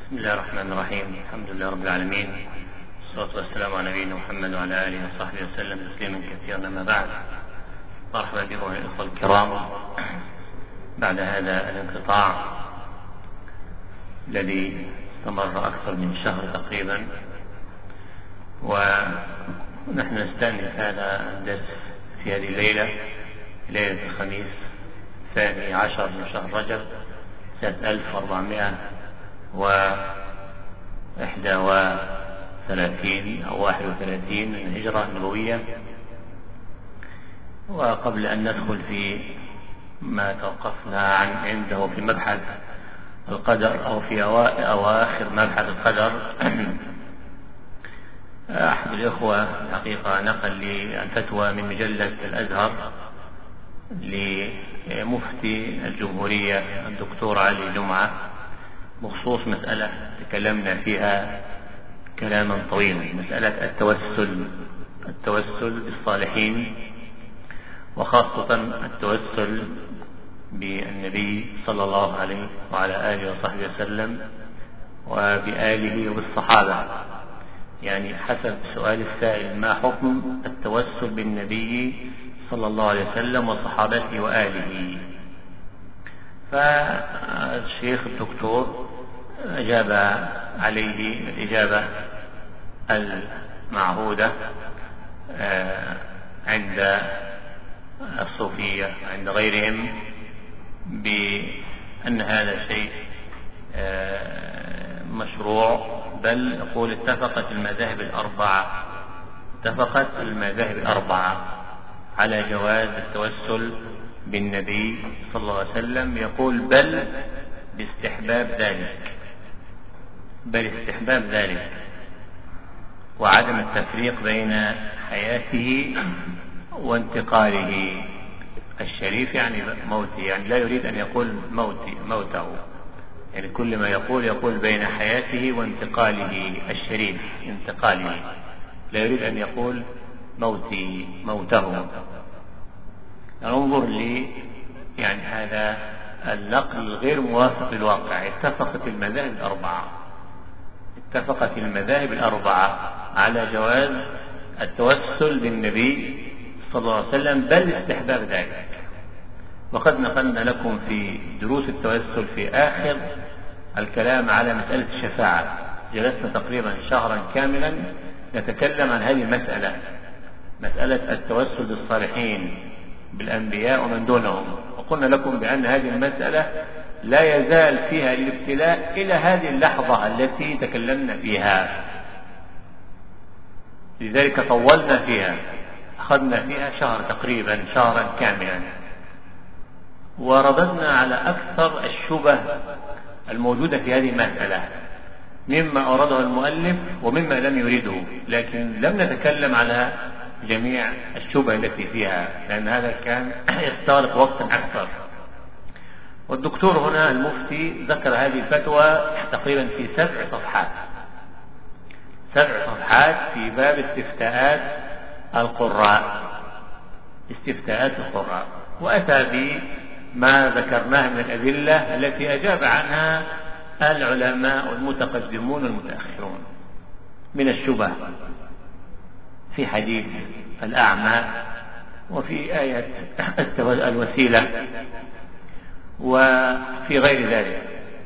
بسم الله الرحمن الرحيم. الحمد لله رب العالمين، والصلاة والسلام على نبينا محمد وعلى آله وصحبه وسلم تسليما كثيرا. أما بعد، مرحبا بكم يا الإخوة الكرام بعد هذا الانقطاع الذي استمر أكثر من شهر تقريبا، ونحن نستأنف هذا الدرس في هذه الليلة، ليلة الخميس 12 من شهر رجب سنة 1431 أو 31 من الهجرة النبوية. وقبل أن ندخل في ما توقفنا عنده في مبحث القدر أو في أواخر مبحث القدر، أحد الإخوة الحقيقة نقل لي الفتوى من مجلة الأزهر لمفتي الجمهورية الدكتور علي جمعة بخصوص مسألة تكلمنا فيها كلاما طويلا، مسألة التوسل بالصالحين، وخاصة التوسل بالنبي صلى الله عليه وعلى آله وصحبه وسلم وبآله وبالصحابة. يعني حسب سؤال السائل: ما حكم التوسل بالنبي صلى الله عليه وسلم وصحابته وآله؟ فالشيخ الدكتور أجاب عليه الإجابة المعهودة عند الصوفية عند غيرهم، بأن هذا شيء مشروع، بل يقول اتفقت المذاهب الأربعة على جواز التوسل بالنبي صلى الله عليه وسلم. يقول بل باستحباب ذلك وعدم التفريق بين حياته وانتقاله الشريف، يعني موته، يعني لا يريد أن يقول موته، يعني كل ما يقول بين حياته وانتقاله الشريف، انتقاله، لا يريد أن يقول موته. انظر لي، يعني هذا النقل غير موافق للواقع. اتفقت المذاهب الأربعة على جواز التوسل بالنبي صلى الله عليه وسلم، بل استحباب ذلك. وقد نقلنا لكم في دروس التوسل في آخر الكلام على مسألة الشفاعة، جلسنا تقريبا شهرا كاملا نتكلم عن هذه مسألة التوسل بالصالحين بالأنبياء ومن دونهم، وقلنا لكم بأن هذه المسألة لا يزال فيها الابتلاء إلى هذه اللحظة التي تكلمنا فيها، لذلك طولنا فيها، أخذنا فيها تقريبا شهرا كاملا، ورددنا على أكثر الشبه الموجودة في هذه المسألة مما أراده المؤلف ومما لم يريده، لكن لم نتكلم على جميع الشبه التي فيها، لأن هذا كان يستغرق وقتا أكثر. والدكتور هنا المفتي ذكر هذه الفتوى تقريبا في 7 صفحات في باب استفتاءات القراء، وأتى بما ذكرناه من الأدلة التي أجاب عنها العلماء المتقدمون والمتأخرون من الشبه في حديث الأعمى، وفي آية الوسيلة، وفي غير ذلك.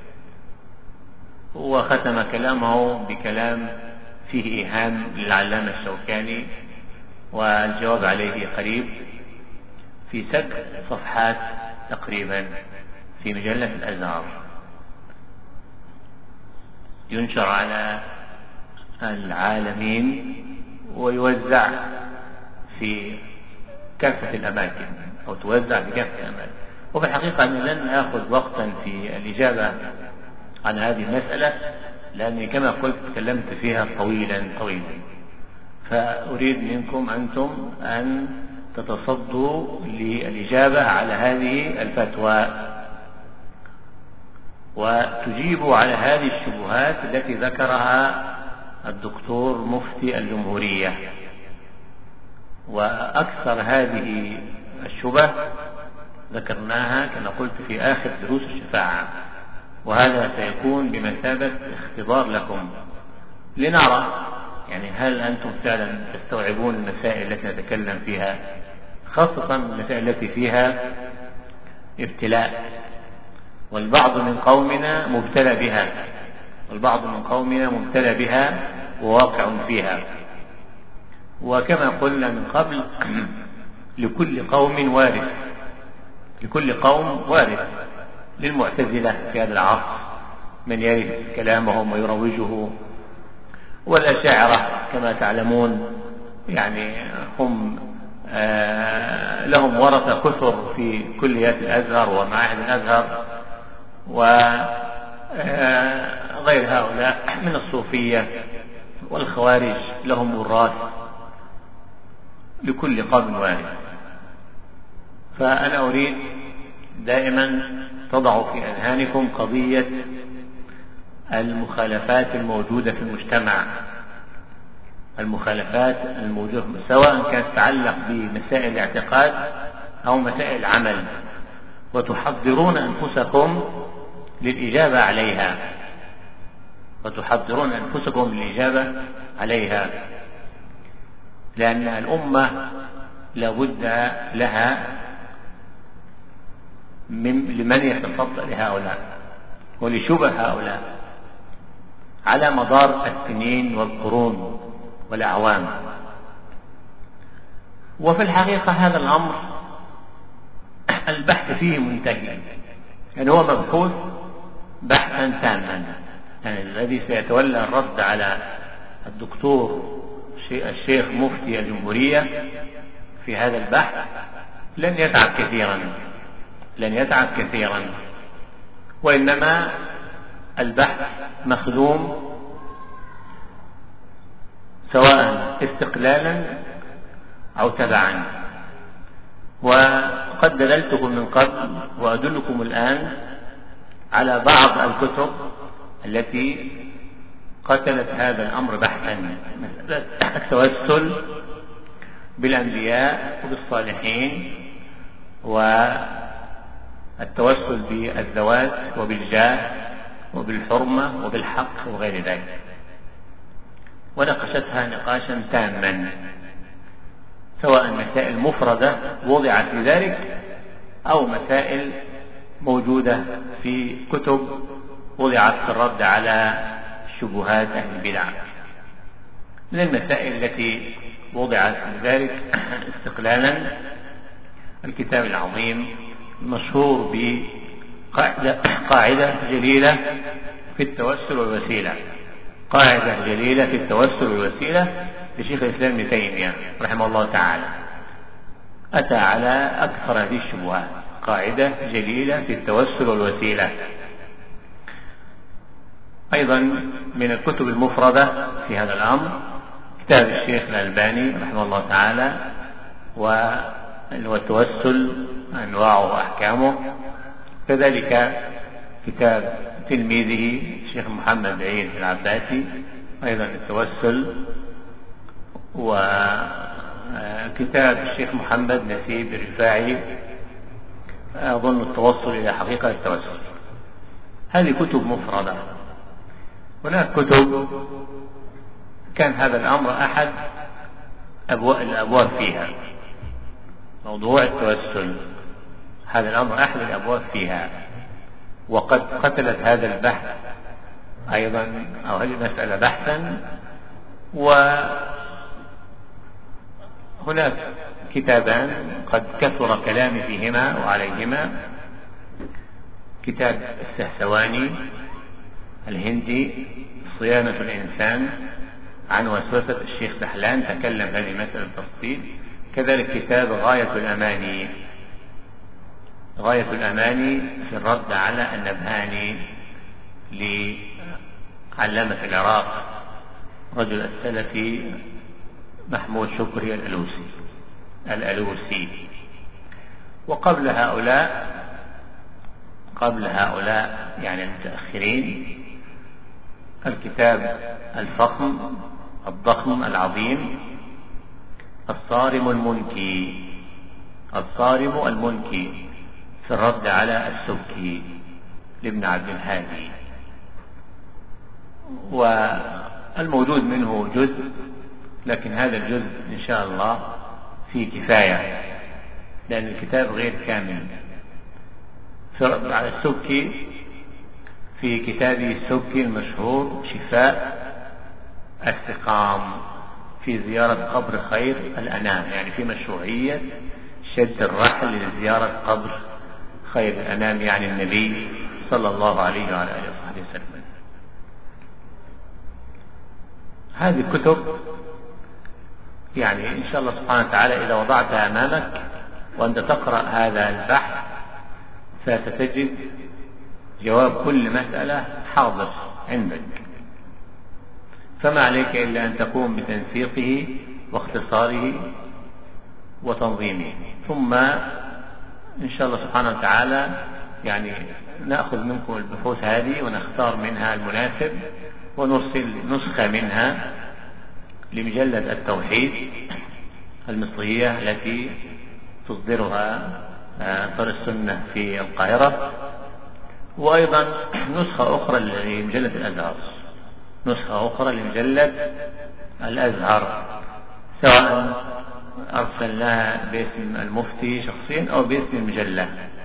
وختم كلامه بكلام فيه إيهام للعلامة الشوكاني، والجواب عليه قريب في 7 صفحات تقريبا في مجلة الأزهر، ينشر على العالمين ويوزع في كافة الأماكن، أو توزع في كافة الأماكن. وفي الحقيقة أني لن أخذ وقتا في الإجابة عن هذه المسألة، لأني كما قلت تكلمت فيها طويلا، فأريد منكم أنتم أن تتصدوا للإجابة على هذه الفتوى وتجيبوا على هذه الشبهات التي ذكرها الدكتور مفتي الجمهورية. وأكثر هذه الشبه ذكرناها كما قلت في آخر دروس الشفاعة، وهذا سيكون بمثابة اختبار لكم لنرى يعني هل أنتم فعلا تستوعبون المسائل التي نتكلم فيها، خاصة المسائل التي فيها ابتلاء، والبعض من قومنا مبتلى بها، والبعض من قومنا مبتلى بها وواقع فيها. وكما قلنا من قبل لكل قوم وارث، لكل قوم وارث. للمعتزلة في هذا العصر من يرث كلامهم ويروجه، والأشاعرة كما تعلمون يعني هم لهم ورثة كثر في كليات الأزهر ومعاهد الأزهر، وغير هؤلاء من الصوفية والخوارج لهم وراث، لكل قوم وارث. فأنا أريد دائما تضع في أذهانكم قضية المخالفات الموجودة في المجتمع، المخالفات الموجودة سواء كانت تتعلق بمسائل الاعتقاد أو مسائل العمل، وتحضرون أنفسكم للإجابة عليها، وتحضرون أنفسكم للإجابة عليها، لأن الأمة لابد لها لمن يتصدى لهؤلاء ولشبه هؤلاء على مدار السنين والقرون والأعوام. وفي الحقيقة هذا الأمر البحث فيه منتهي، يعني هو مبحوث بحثا تاما. يعني الذي سيتولى الرد على الدكتور الشيخ مفتي الجمهورية في هذا البحث لن يتعب كثيرا، لن يتعب كثيرا، وإنما البحث مخدوم سواء استقلالا أو تبعا. وقد دللتكم من قبل وأدلكم الآن على بعض الكتب التي قتلت هذا الأمر بحثا، مسألة التوسل بالأنبياء وبالصالحين، والتوسل بالذوات وبالجاه وبالحرمة وبالحق وغير ذلك، وناقشتها نقاشا تاما، سواء مسائل مفردة وضعت في ذلك أو مسائل موجودة في كتب وضعت في الرد على شبهات أهل البدع. من المسائل التي وضعت في ذلك استقلالا الكتاب العظيم المشهور بقاعدة جليلة في التوسل والوسيلة، قاعدة جليلة في التوسل والوسيلة لشيخ الإسلام ابن تيمية رحمه الله تعالى، أتى على أكثر هذه الشبهات، قاعدة جليلة في التوسل والوسيلة. أيضا من الكتب المفردة في هذا الأمر كتاب الشيخ الألباني رحمه الله تعالى، والتوسل أنواعه وأحكامه، كذلك كتاب تلميذه الشيخ محمد عيد العباسي أيضا التوسل، وكتاب الشيخ محمد نسيب الرفاعي أظن التوصل إلى حقيقة التوسل. هذه كتب مفردة. هناك كتب كان هذا الأمر أحد الأبواب فيها، موضوع التوسل هذا الأمر أحد الأبواب فيها، وقد قتلت هذا البحث أيضا أو هذه المسألة بحثا. وهناك كتابان قد كثر كلامي فيهما وعليهما، كتاب السهسواني الهندي صيانة الإنسان عن وسوسة الشيخ دحلان، تكلم هذه المسألة بالتفصيل، كذلك كتاب غاية الأماني، غاية الأماني في الرد على النبهاني لعلامة العراق رجل السلفي محمود شكري الألوسي. وقبل هؤلاء يعني المتأخرين الكتاب الضخم العظيم الصارم المنكي في الرد على السبكي، لابن عبد الهادي. والموجود منه جزء، لكن هذا الجزء إن شاء الله فيه كفاية، لأن الكتاب غير كامل. على السبكي في كتابه السبكي المشهور شفاء السقام في زيارة قبر خير الأنام، يعني في مشروعية شد الرحل لزيارة قبر خير الأنام، يعني النبي صلى الله عليه وعلى آله وصحبه وسلم. هذه الكتب يعني إن شاء الله سبحانه وتعالى إذا وضعتها أمامك وأنت تقرأ هذا البحث ستجد جواب كل مسألة حاضر عندك، فما عليك إلا أن تقوم بتنسيقه واختصاره وتنظيمه. ثم إن شاء الله سبحانه وتعالى يعني نأخذ منكم البحوث هذه ونختار منها المناسب ونرسل نسخة منها لمجلة التوحيد المصرية التي تصدرها دار السنة في القاهرة، وأيضا نسخة أخرى لمجلة الأزهر، نسخة أخرى لمجلة الأزهر، سواء أرسلناها باسم المفتي شخصيا أو باسم المجلة.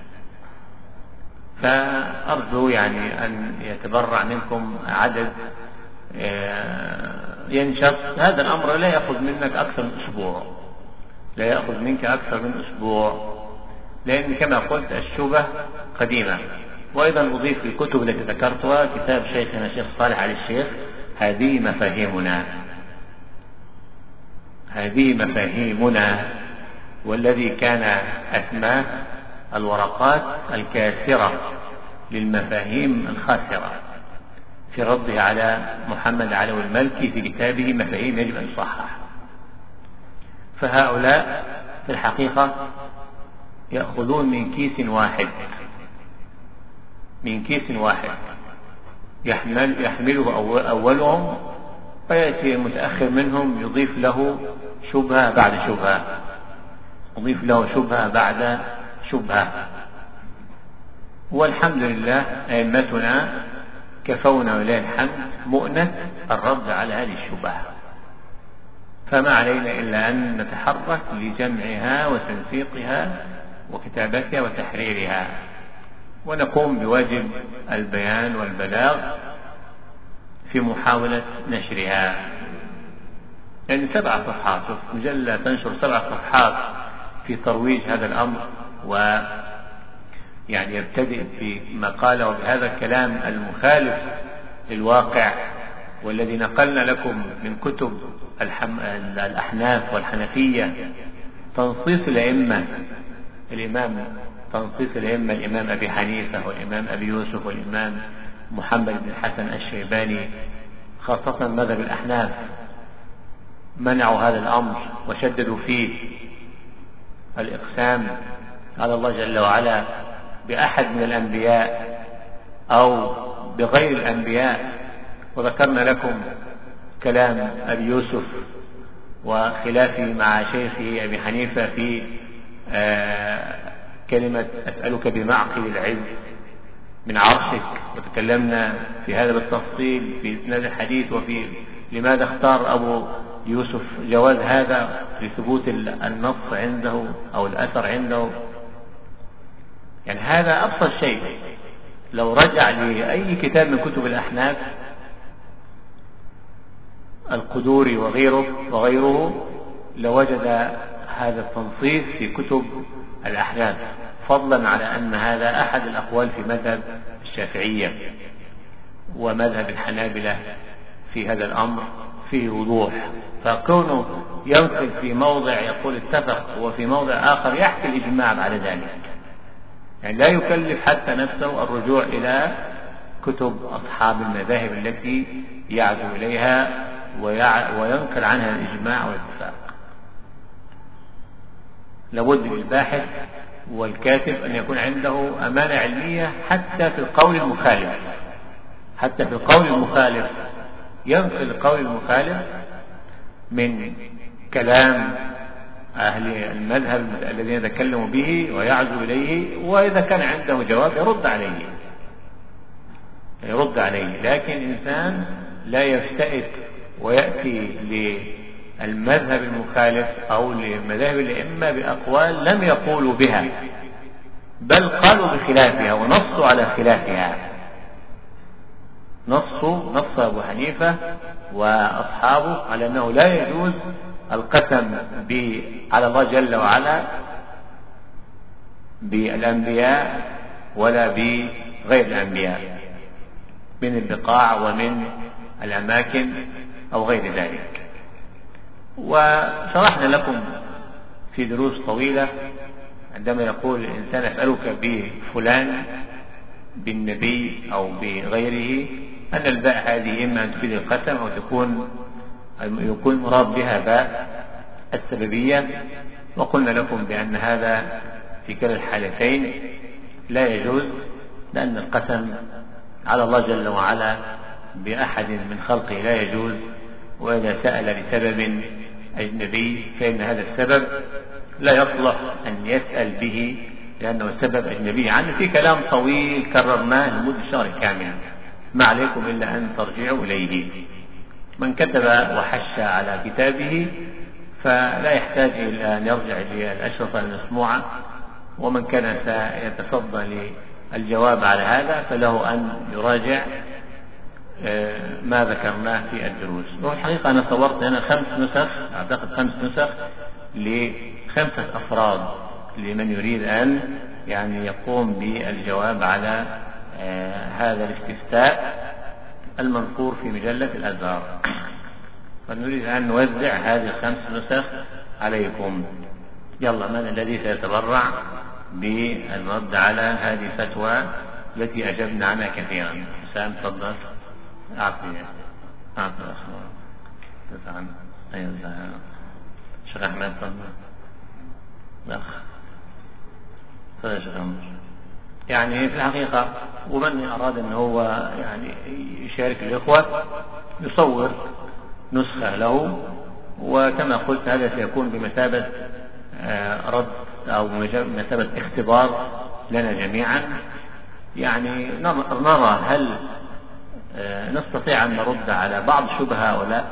فأرجو يعني أن يتبرع منكم عدد ينشط. هذا الأمر لا يأخذ منك أكثر من أسبوع، لا يأخذ منك أكثر من أسبوع، لأن كما قلت الشبه قديمة. وأيضا أضيف الكتب التي ذكرتها كتاب شيخنا الشيخ صالح علي الشيخ هذه مفاهيمنا، هذه مفاهيمنا، والذي كان أسماه الورقات الكاسرة للمفاهيم الخاسرة في رده على محمد علوي المالكي في كتابه مفاهيم يجب أن تصحح. فهؤلاء في الحقيقة يأخذون من كيس واحد، من كيس واحد يحمله أولهم، ويأتي المتأخر منهم يضيف له شبهة بعد شبهة، يضيف له شبهة بعد شبهة. والحمد لله أئمتنا كفونا ولله الحمد مؤنة الرد على هذه الشبهة، فما علينا إلا أن نتحرك لجمعها وتنسيقها وكتابتها وتحريرها، ونقوم بواجب البيان والبلاغ في محاولة نشرها. يعني 7 صفحات، مجلة تنشر 7 صفحات في ترويج هذا الأمر، ويعني يبتدئ بمقالة وبهذا الكلام المخالف للواقع، والذي نقلنا لكم من كتب الأحناف والحنفية تنصيص الأئمة، تنصيص الأئمة الإمام أبي حنيفة والإمام أبي يوسف والإمام محمد بن الحسن الشيباني، خاصة مذهب الأحناف منعوا هذا الأمر وشددوا فيه الإقسام على الله جل وعلا بأحد من الأنبياء أو بغير الأنبياء. وذكرنا لكم كلام أبي يوسف وخلافه مع شيخه أبي حنيفة في كلمة أسألك بمعقل العز من عرشك، وتكلمنا في هذا بالتفصيل في إسناد الحديث وفي لماذا اختار أبو يوسف جواز هذا لثبوت النص عنده أو الأثر عنده. يعني هذا أبسط شيء، لو رجع لأي كتاب من كتب الأحناف القدوري وغيره لوجد هذا التنصيص في كتب الأحناف، فضلا على أن هذا أحد الأقوال في مذهب الشافعية ومذهب الحنابلة في هذا الأمر فيه وضوح. فكونه ينقل في موضع يقول اتفق وفي موضع آخر يحكي الإجماع بعد ذلك، يعني لا يكلف حتى نفسه الرجوع إلى كتب أصحاب المذاهب التي يعزو إليها وينقل عنها الإجماع والاتفاق. لابد للباحث والكاتب أن يكون عنده أمانة علمية حتى في القول المخالف، حتى في القول المخالف ينقل القول المخالف من كلام أهل المذهب الذين يتكلموا به ويعزو إليه، وإذا كان عنده جواب يرد عليه. يرد عليه. لكن إنسان لا يفتئت ويأتي للمذهب المخالف أو لمذاهب الأئمة بأقوال لم يقولوا بها، بل قالوا بخلافها ونصوا على خلافها. نص أبو حنيفة وأصحابه على أنه لا يجوز القسم على الله جل وعلا بالأنبياء ولا بغير الأنبياء من البقاع ومن الأماكن أو غير ذلك. وشرحنا لكم في دروس طويلة عندما يقول الإنسان أسألك بفلان بالنبي أو بغيره أن الباء هذه إما أن تفيد القسم أو يكون مراد بها باء السببية. وقلنا لكم بأن هذا في كلا الحالتين لا يجوز، لأن القسم على الله جل وعلا بأحد من خلقه لا يجوز. وإذا سأل لسبب أجنبي فإن هذا السبب لا يصلح أن يسأل به لأنه سبب أجنبي عنه. في كلام طويل كررناه لمدة شهر كامل، ما عليكم إلا أن ترجعوا إليه. من كتب وحش على كتابه فلا يحتاج إلى أن يرجع للأشرطة المسموعة، ومن كان سيتصدى للجواب على هذا فله أن يراجع ما ذكرناه في الدروس. والحقيقة أنا صورت هنا 5 نسخ، أعتقد 5 نسخ ل5 أفراد لمن يريد أن يقوم بالجواب على هذا الاستفتاء المنقور في مجلة الأزهر. فنريد أن نوزع هذه 5 نسخ عليكم. يلا، من الذي سيتبرع بالرد على هذه الفتوى التي أجبنا عنها كثيرا؟ حسام تفضل. أعطي الأخبار. أيوة شيخ أحمد تفضل. أخ شيخ أحمد. في الحقيقة ومن أراد أن هو يشارك الإخوة يصور نسخة له، وكما قلت هذا سيكون بمثابة رد أو بمثابة اختبار لنا جميعا. نرى هل نستطيع أن نرد على بعض شبهة أو لا،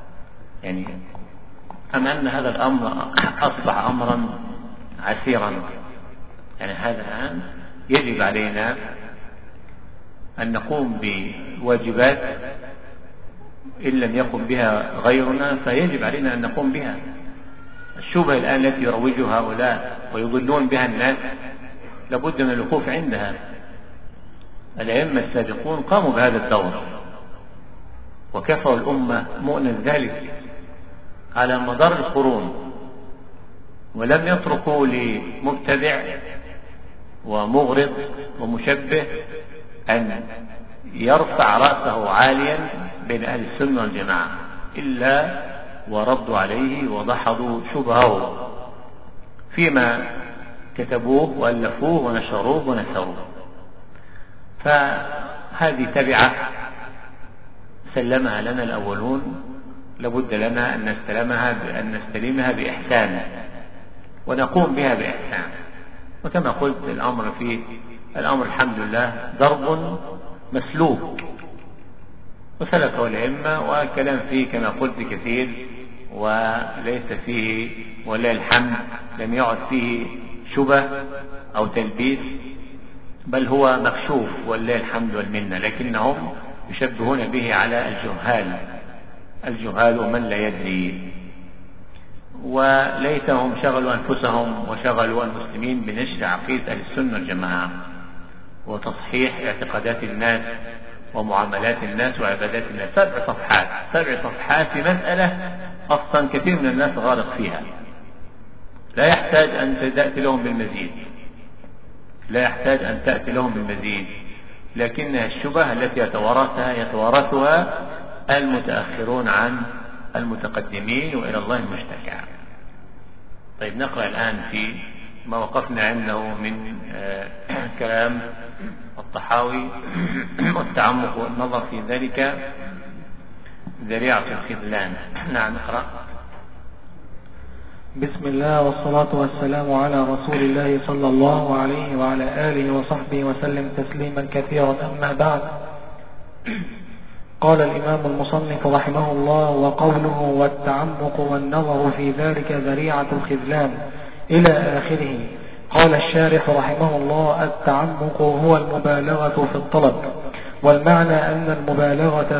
أم أن هذا الأمر أصبح أمرا عسيرا. هذا الآن يجب علينا أن نقوم بواجبات إن لم يقم بها غيرنا فيجب علينا أن نقوم بها. الشبهة الآن التي يروجها هؤلاء ويضلون بها الناس لابد من الوقوف عندها. الأئمة السابقون قاموا بهذا الدور وكفوا الأمة مؤنة ذلك على مدار القرون، ولم يتركوا لمبتدع ومغرض ومشبه أن يرفع رأسه عاليا بين أهل السنة والجماعة إلا وردوا عليه ودحضوا شبهه فيما كتبوه وألفوه ونشروه ونثروه. فهذه تبعة سلمها لنا الأولون، لابد لنا أن نستلمها بإحسان ونقوم بها بإحسان. وكما قلت الأمر الحمد لله ضرب مسلوك وسلكه الأئمة، والكلام فيه كما قلت كثير وليس فيه ولا الحمد لم يعد فيه شبه أو تلبيس، بل هو مكشوف ولله الحمد والمنة. لكنهم يشبهون به على الجهال ومن لا يدري، وليتهم شغلوا أنفسهم وشغلوا المسلمين بنشر عقيدة أهل السنة والجماعة وتصحيح اعتقادات الناس ومعاملات الناس وعبادات الناس. 7 صفحات في مسألة أصلا كثير من الناس غارق فيها، لا يحتاج أن تأتي لهم بالمزيد، لكنها الشبه التي يتوارثها المتأخرون عن المتقدمين، وإلى الله المشتكى. طيب، نقرأ الآن في ما وقفنا عنده من كلام الطحاوي والتعمق والنظر في ذلك ذريعة الخذلان. نعم، نقرأ. بسم الله والصلاة والسلام على رسول الله صلى الله عليه وعلى آله وصحبه وسلم تسليما كثيرا. أما بعد، قال الإمام المصنف رحمه الله: وقوله والتعمق والنظر في ذلك ذريعة الخذلان إلى آخره. قال الشارح رحمه الله: التعمق هو المبالغة في الطلب، والمعنى أن المبالغة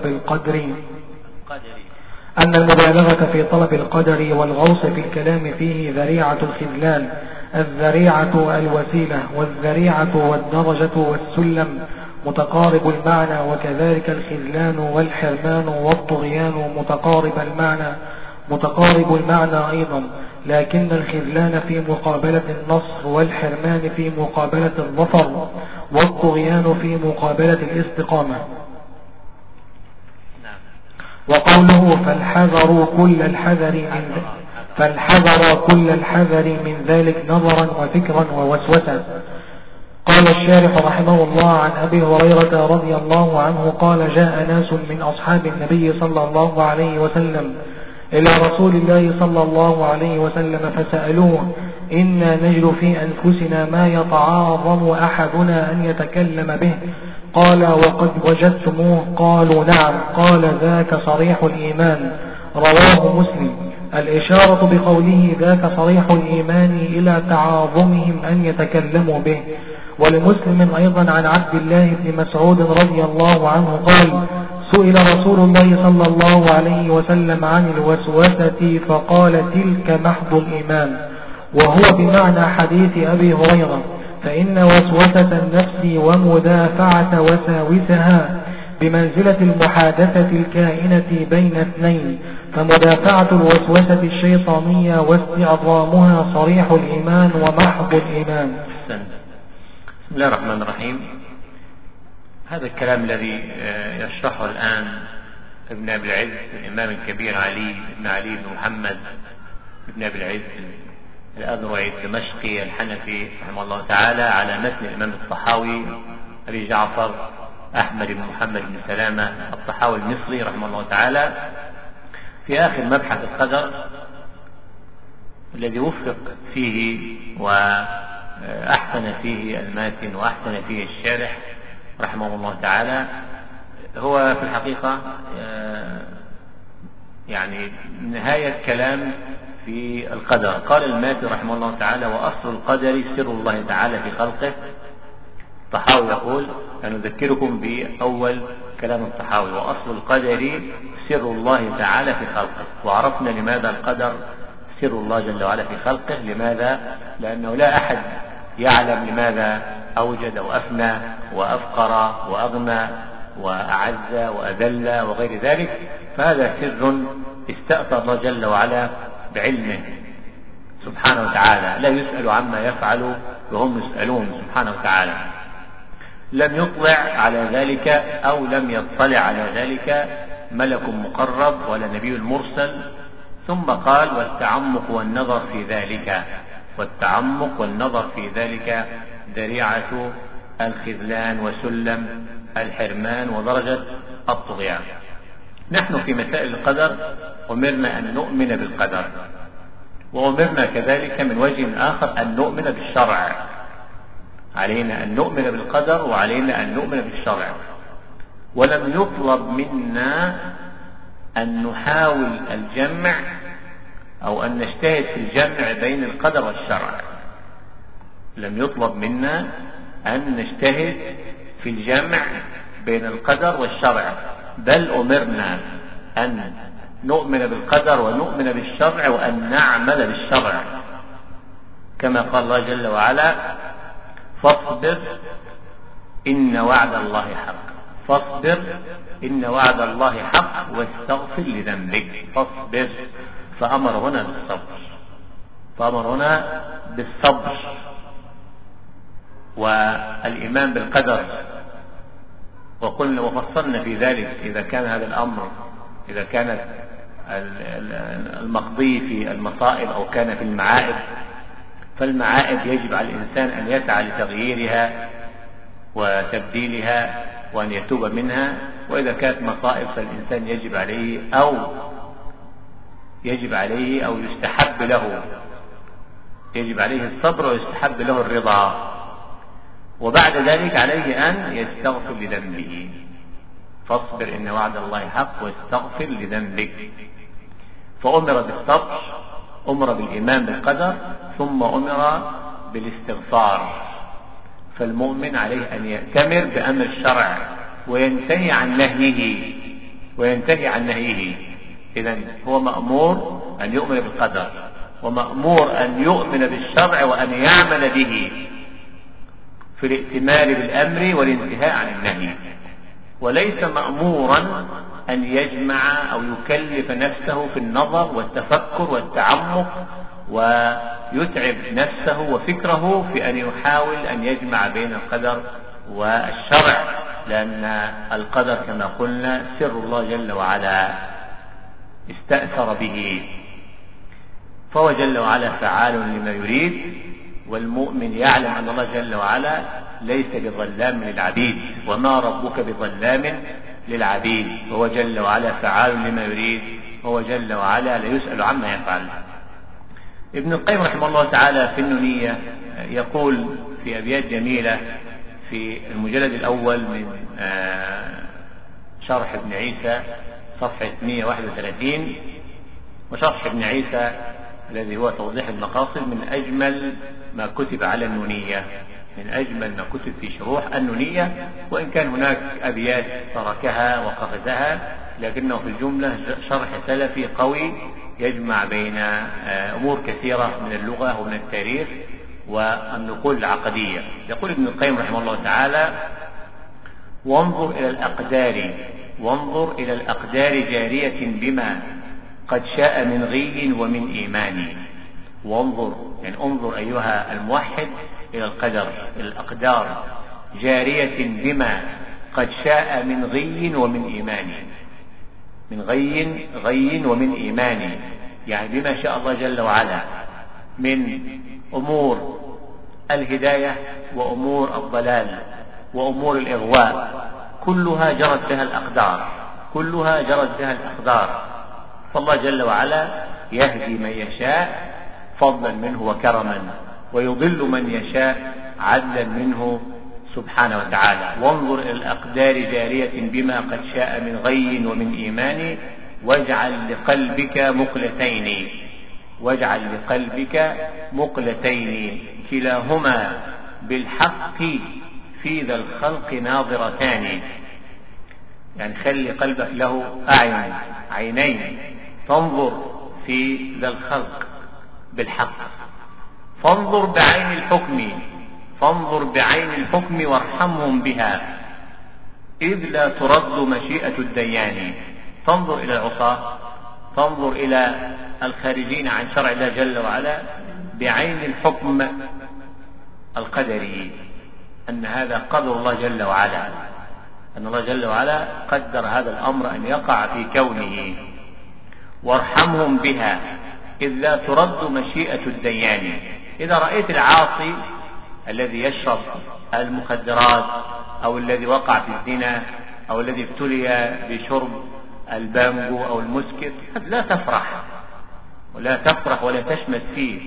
في طلب القدر والغوص في الكلام فيه ذريعة الخذلان. الذريعة الوسيلة، والذريعة والدرجة والسلم متقارب المعنى، وكذلك الخذلان والحرمان والطغيان متقارب المعنى أيضا، لكن الخذلان في مقابلة النصر، والحرمان في مقابلة الظفر، والطغيان في مقابلة الاستقامة. وقوله فالحذر كل الحذر من ذلك نظرا وفكرا ووسوسة. قال الشارح رحمه الله: عن أبي هريرة رضي الله عنه قال: جاء ناس من أصحاب النبي صلى الله عليه وسلم إلى رسول الله صلى الله عليه وسلم فسألوه: إنا نجد في أنفسنا ما يتعاظم أحدنا أن يتكلم به. قال: وقد وجدتموه؟ قالوا: نعم. قال: ذاك صريح الإيمان. رواه مسلم. الإشارة بقوله ذاك صريح الإيمان إلى تعاظمهم أن يتكلموا به. ولمسلم أيضا عن عبد الله بن مسعود رضي الله عنه قال: سئل رسول الله صلى الله عليه وسلم عن الوسوسة فقال: تلك محض الإيمان. وهو بمعنى حديث أبي هريرة، فإن وسوسة النفس ومدافعة وساوسها بمنزلة المحادثة الكائنة بين اثنين، فمدافعة الوسوسة الشيطانية واستعظامها صريح الإيمان ومحض الإيمان. بسم الله الرحمن الرحيم. هذا الكلام الذي يشرحه الآن ابن أبي العز الإمام الكبير علي بن محمد ابن أبي العز الأذرعي الدمشقي الحنفي رحمه الله تعالى على متن الإمام الطحاوي أبي جعفر أحمد بن محمد بن سلامة الطحاوي المصري رحمه الله تعالى، في آخر مبحث القدر الذي وفق فيه وأحسن فيه الماتن وأحسن فيه الشارح رحمه الله تعالى. هو في الحقيقة يعني نهاية كلام في القدر. قال الماتن رحمه الله تعالى: وأصل القدر سر الله تعالى في خلقه. الطحاوي يقول: نذكركم بأول كلام الطحاوي: وأصل القدر سر الله تعالى في خلقه. وعرفنا لماذا القدر سر الله جل وعلا في خلقه. لماذا؟ لأنه لا أحد يعلم لماذا أوجد وأفنى وأفقر وأغنى وأعز وأذل وغير ذلك، فهذا سر استأثر الله جل وعلا بعلمه سبحانه وتعالى، لا يسأل عما يفعل وهم يسألون سبحانه وتعالى. لم يطلع على ذلك أو لم يطلع على ذلك ملك مقرب ولا نبي مرسل. ثم قال: والتعمق والنظر في ذلك. والتعمق والنظر في ذلك ذريعة الخذلان وسلم الحرمان ودرجة الطغيان. نحن في مسائل القدر أمرنا أن نؤمن بالقدر، وأمرنا كذلك من وجه آخر أن نؤمن بالشرع. علينا أن نؤمن بالقدر وعلينا أن نؤمن بالشرع، ولم يطلب منا أن نحاول الجمع أو أن نجتهد في الجمع بين القدر والشرع. لم يطلب منا أن نجتهد في الجمع بين القدر والشرع، بل أمرنا أن نؤمن بالقدر ونؤمن بالشرع وأن نعمل بالشرع، كما قال الله جل وعلا: فاصبر إن وعد الله حق. فاصبر إن وعد الله حق واستغفر لذنبك. فاصبر، فأمر هنا بالصبر، فأمر هنا بالصبر والإيمان بالقدر. وقلنا وفصلنا في ذلك إذا كان هذا الأمر، إذا كانت المقضي في المصائب أو كان في المعائب، فالمعائب يجب على الإنسان أن يسعى لتغييرها وتبديلها وأن يتوب منها. وإذا كانت مصائب فالإنسان يجب عليه أو يستحب له، يجب عليه الصبر ويستحب له الرضا، وبعد ذلك عليه أن يستغفر لذنبه. فاصبر إن وعد الله حق واستغفر لذنبك. فأمر بالصبر، أمر بالإيمان بالقدر، ثم أمر بالاستغفار. فالمؤمن عليه أن يأتمر بأمر الشرع وينتهي عن نهيه. إذن هو مأمور أن يؤمن بالقدر، ومأمور أن يؤمن بالشرع وأن يعمل به في الائتمار بالأمر والانتهاء عن النهي، وليس مأمورا أن يجمع أو يكلف نفسه في النظر والتفكر والتعمق ويتعب نفسه وفكره في أن يحاول أن يجمع بين القدر والشرع، لأن القدر كما قلنا سر الله جل وعلا استأثر به، فهو جل وعلا فعال لما يريد. والمؤمن يعلم أن الله جل وعلا ليس بظلام للعبيد، وما ربك بظلام للعبيد، وهو جل وعلا فعال لما يريد، وهو جل وعلا لا يسأل عما يفعل. ابن القيم رحمه الله تعالى في النونية يقول في أبيات جميلة في المجلد الأول من شرح ابن عيسى صفحة 131، وشرح ابن عيسى الذي هو توضيح المقاصد من أجمل ما كتب على النونية، من أجمل ما كتب في شروح النونية، وإن كان هناك أبيات تركها وقفزها، لكنه في الجملة شرح سلفي قوي يجمع بين أمور كثيرة من اللغة ومن التاريخ والنقول العقدية. يقول ابن القيم رحمه الله تعالى: وانظر إلى الأقدار جارية بما قد شاء من غي ومن إيمان. وانظر يعني انظر أيها الموحد إلى القدر، إلى الأقدار جارية بما قد شاء من غي ومن إيمان، من غي ومن إيمان، يعني بما شاء الله جل وعلا من أمور الهداية وأمور الضلال وأمور الإغواء، كلها جرت بها الأقدار. فالله جل وعلا يهدي من يشاء فضلا منه وكرما، ويضل من يشاء عدلا منه سبحانه وتعالى. وانظر إلى الأقدار جارية بما قد شاء من غي ومن إيمان، واجعل لقلبك مقلتين كلاهما بالحق في ذا الخلق ناظرتان. يعني خلي قلبك له عينين تنظر في ذا الخلق بالحق. فانظر بعين الحكم وارحمهم بها، إذ لا ترد مشيئة الديان. تنظر إلى العصاة، تنظر إلى الخارجين عن شرع الله جل وعلا بعين الحكم القدري، أن هذا قدر الله جل وعلا، أن الله جل وعلا قدر هذا الأمر أن يقع في كونه. وارحمهم بها إذ لا ترد مشيئة الديان. إذا رأيت العاصي الذي يشرب المخدرات أو الذي وقع في الزنا أو الذي ابتلي بشرب البانجو أو المسكر، لا تفرح ولا تشمت فيه،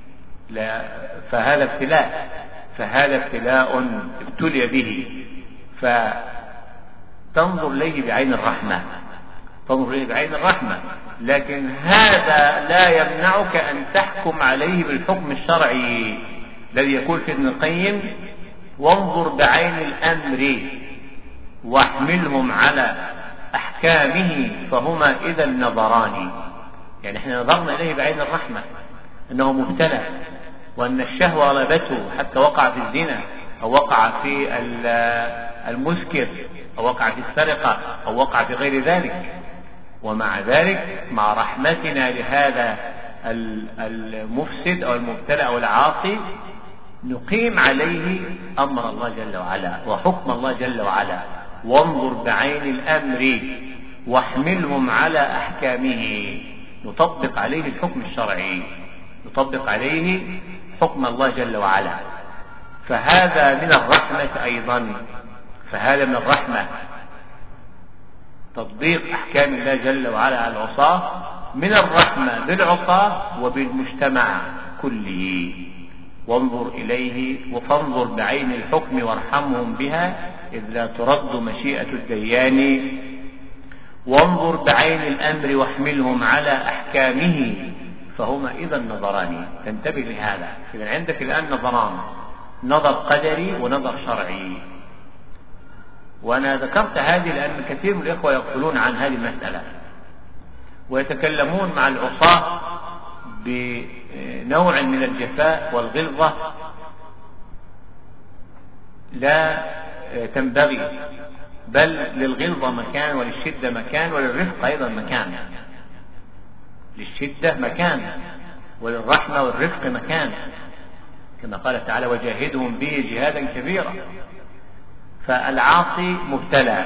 فهذا ابتلاء ابتلي به، فتنظر إليه بعين الرحمة، لكن هذا لا يمنعك أن تحكم عليه بالحكم الشرعي الذي يقول في ابن القيم: وانظر بعين الأمر واحملهم على أحكامه فهما إذا النظران. يعني احنا نظرنا إليه بعين الرحمة أنه مبتلى، وأن الشهوة غلبته حتى وقع في الزنا أو وقع في المسكر أو وقع في السرقة أو وقع في غير ذلك. ومع ذلك مع رحمتنا لهذا المفسد أو المبتلى أو العاصي نقيم عليه أمر الله جل وعلا وحكم الله جل وعلا. وانظر بعين الأمر واحملهم على أحكامه، نطبق عليه الحكم الشرعي، نطبق عليه حكم الله جل وعلا. فهذا من الرحمة أيضا، فهذا من الرحمة تطبيق أحكام الله جل وعلا على العصاة، من الرحمة بالعصاة وبالمجتمع كله. وانظر إليه وفانظر بعين الحكم وارحمهم بها إذ لا ترد مشيئة الديان، وانظر بعين الأمر واحملهم على أحكامه فهما إذا نظران. تنتبه لهذا. إذا عندك الآن نظران، نظر قدري ونظر شرعي. وأنا ذكرت هذه لأن كثير من الإخوة يغفلون عن هذه المسألة ويتكلمون مع العصاة بنوع من الجفاء والغلظة لا تنبغي، بل للغلظة مكان وللشدة مكان وللرفق أيضا مكان. للشدة مكان وللرحمة والرفق مكان، كما قال تعالى وجاهدهم به جهادا كبيرا. فالعاصي مبتلى،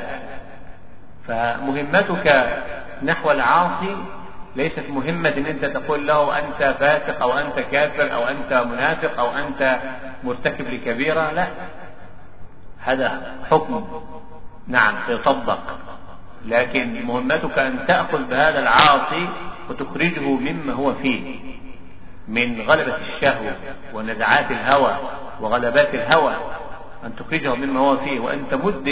فمهمتك نحو العاصي ليست مهمة ان انت تقول له انت فاسق او انت كافر او انت منافق او انت مرتكب لكبيرة، لا، هذا حكم نعم سيطبق، لكن مهمتك ان تأخذ بهذا العاصي وتخرجه مما هو فيه من غلبة الشهوة ونزعات الهوى وغلبات الهوى، أن تخرجه مما هو فيه، وأن تمد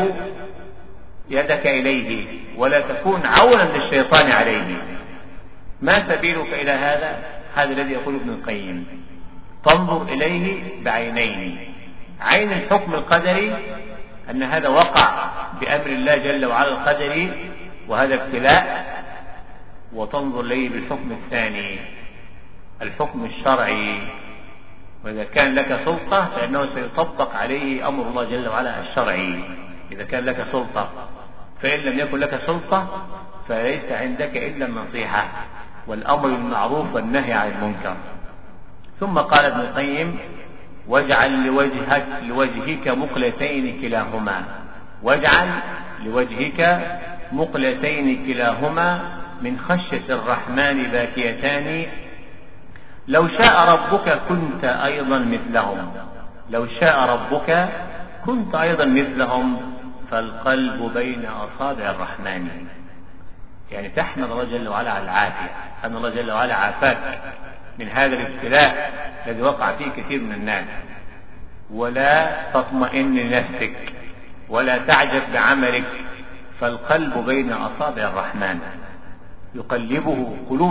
يدك إليه ولا تكون عونا للشيطان عليه. ما سبيلك إلى هذا؟ هذا الذي يقول ابن القيم تنظر إليه بعينين. عين الحكم القدري أن هذا وقع بأمر الله جل وعلا القدري وهذا ابتلاء، وتنظر إليه بالحكم الثاني الحكم الشرعي، وإذا كان لك سلطة فإنه سيطبق عليه أمر الله جل وعلا الشرعي إذا كان لك سلطة، فإن لم يكن لك سلطة فليس عندك إلا النصيحة والأمر بالمعروف والنهي عن المنكر. ثم قال ابن القيم واجعل لوجهك مقلتين كلاهما، واجعل لوجهك مقلتين كلاهما من خشية الرحمن باكيتان، لو شاء ربك كنت أيضا مثلهم، لو شاء ربك كنت أيضا مثلهم، فالقلب بين أصابع الرحمن. يعني تحمد الله جل وعلا على العافية، أن الله جل وعلا عافاك من هذا الابتلاء الذي وقع فيه كثير من الناس، ولا تطمئن لنفسك ولا تعجب بعملك، فالقلب بين أصابع الرحمن يقلبه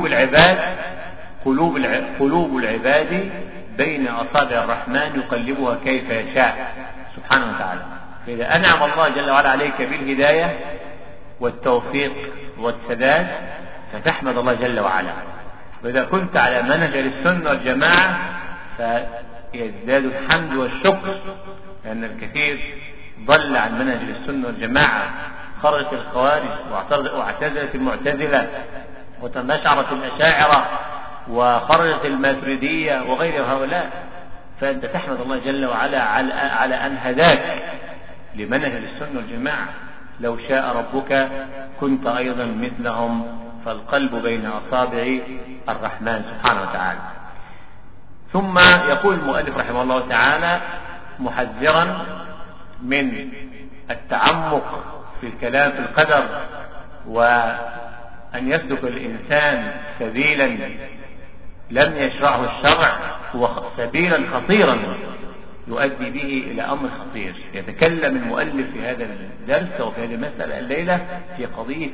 قلوب العباد بين أصابع الرحمن يقلبها كيف يشاء سبحانه وتعالى. فإذا أنعم الله جل وعلا عليك بالهداية والتوفيق والسداد فتحمد الله جل وعلا، وإذا كنت على منهج السنة والجماعة فيزداد الحمد والشكر، لأن الكثير ضل عن منهج السنة والجماعة، خرجت الخوارج واعتزلت المعتزلة وتمشعرت الأشاعرة وخرجت الماتريدية وغير هؤلاء، فأنت تحمد الله جل وعلا على أن هداك لمنهج السنة والجماعة. لو شاء ربك كنت أيضا مثلهم، فالقلب بين أصابع الرحمن سبحانه وتعالى. ثم يقول المؤلف رحمه الله تعالى محذرا من التعمق في الكلام في القدر، وأن يسلك الإنسان سبيلا لم يشرعه الشرع، هو سبيلا خطيرا يؤدي به إلى أمر خطير. يتكلم المؤلف في هذا الدرس وفي هذه المسألة الليلة في قضية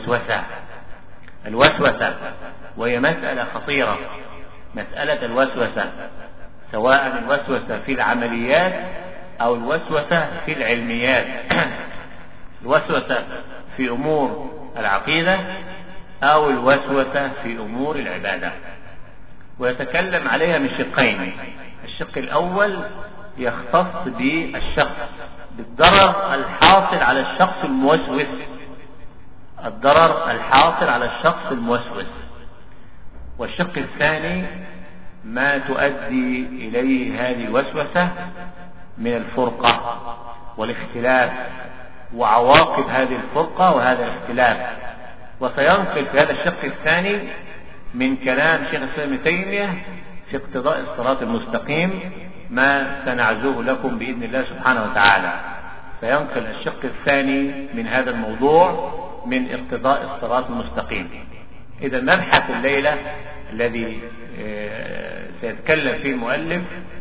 الوسوسة، وهي مسألة خطيرة، مسألة الوسوسة، سواء الوسوسة في العمليات أو الوسوسة في العلميات، الوسوسة في أمور العقيدة أو الوسوسة في أمور العبادة. ويتكلم عليها من شقين. الشق الأول يختص بالشخص، بالضرر الحاصل على الشخص الموسوس، الضرر الحاصل على الشخص الموسوس. والشق الثاني ما تؤدي إليه هذه الوسوسة من الفرقة والاختلاف وعواقب هذه الفرقة وهذا الاختلاف. وسينقل في هذا الشق الثاني من كلام شيخ الإسلام ابن تيمية في اقتضاء الصراط المستقيم ما سنعزوه لكم بإذن الله سبحانه وتعالى. فينقل الشق الثاني من هذا الموضوع من اقتضاء الصراط المستقيم. إذا مبحث الليلة الذي سيتكلم فيه المؤلف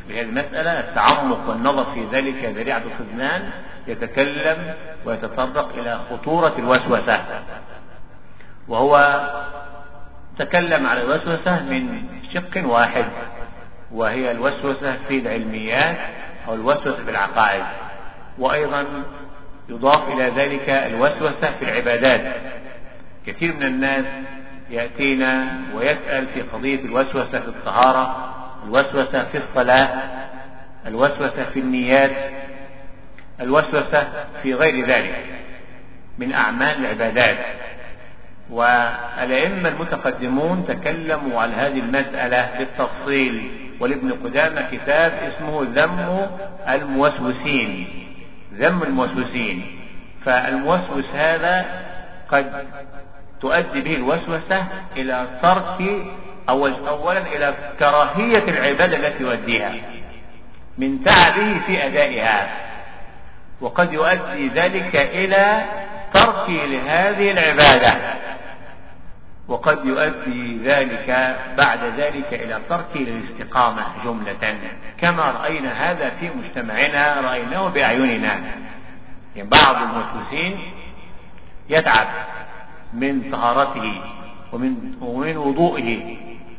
بهذه المسألة التعمق والنظر في ذلك ذريعة الخزنان يتكلم ويتطرق إلى خطورة الوسوسة. وهو تكلم على الوسوسة من شق واحد، وهي الوسوسة في العلميات أو الوسوسة في العقائد، وأيضا يضاف إلى ذلك الوسوسة في العبادات. كثير من الناس يأتينا ويسأل في قضية الوسوسة في الطهارة، الوسوسة في الصلاة، الوسوسة في النيات، الوسوسة في غير ذلك من أعمال العبادات. والأئمة المتقدمون تكلموا على هذه المسألة بالتفصيل، ولابن قدامة كتاب اسمه ذم الموسوسين، ذم الموسوسين. فالموسوس هذا قد تؤدي به الوسوسة إلى ترك أولا إلى كراهية العبادة التي يؤديها من تعبه في أدائها، وقد يؤدي ذلك إلى ترك لهذه العبادة، وقد يؤدي ذلك بعد ذلك إلى ترك الاستقامة جملة، كما رأينا هذا في مجتمعنا، رأيناه بأعيننا. يعني بعض الموسوسين يتعب من طهارته ومن وضوئه،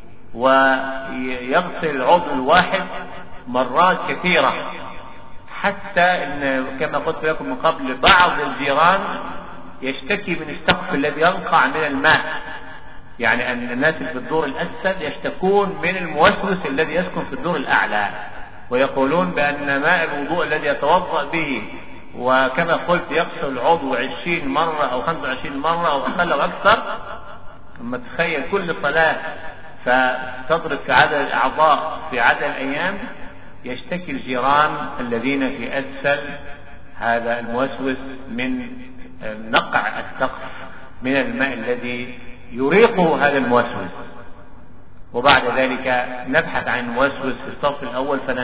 ويغسل العضو الواحد مرات كثيرة، حتى إن كما قلت لكم من قبل بعض الجيران يشتكي من السقف الذي ينقع من الماء. يعني أن الناس في الدور الأسفل يشتكون من الموسوس الذي يسكن في الدور الأعلى، ويقولون بأن ماء الوضوء الذي يتوضأ به وكما قلت يغسل العضو 20 مرة أو 25 مرة أو أقل أو أكثر، ثم تخيل كل صلاة فتضرب في عدد الأعضاء في عدد الأيام، يشتكي الجيران الذين في أسفل هذا الموسوس من نقع السقف من الماء الذي يريقه هذا الموسوس. وبعد ذلك نبحث عن الموسوس في الصف الأول فلا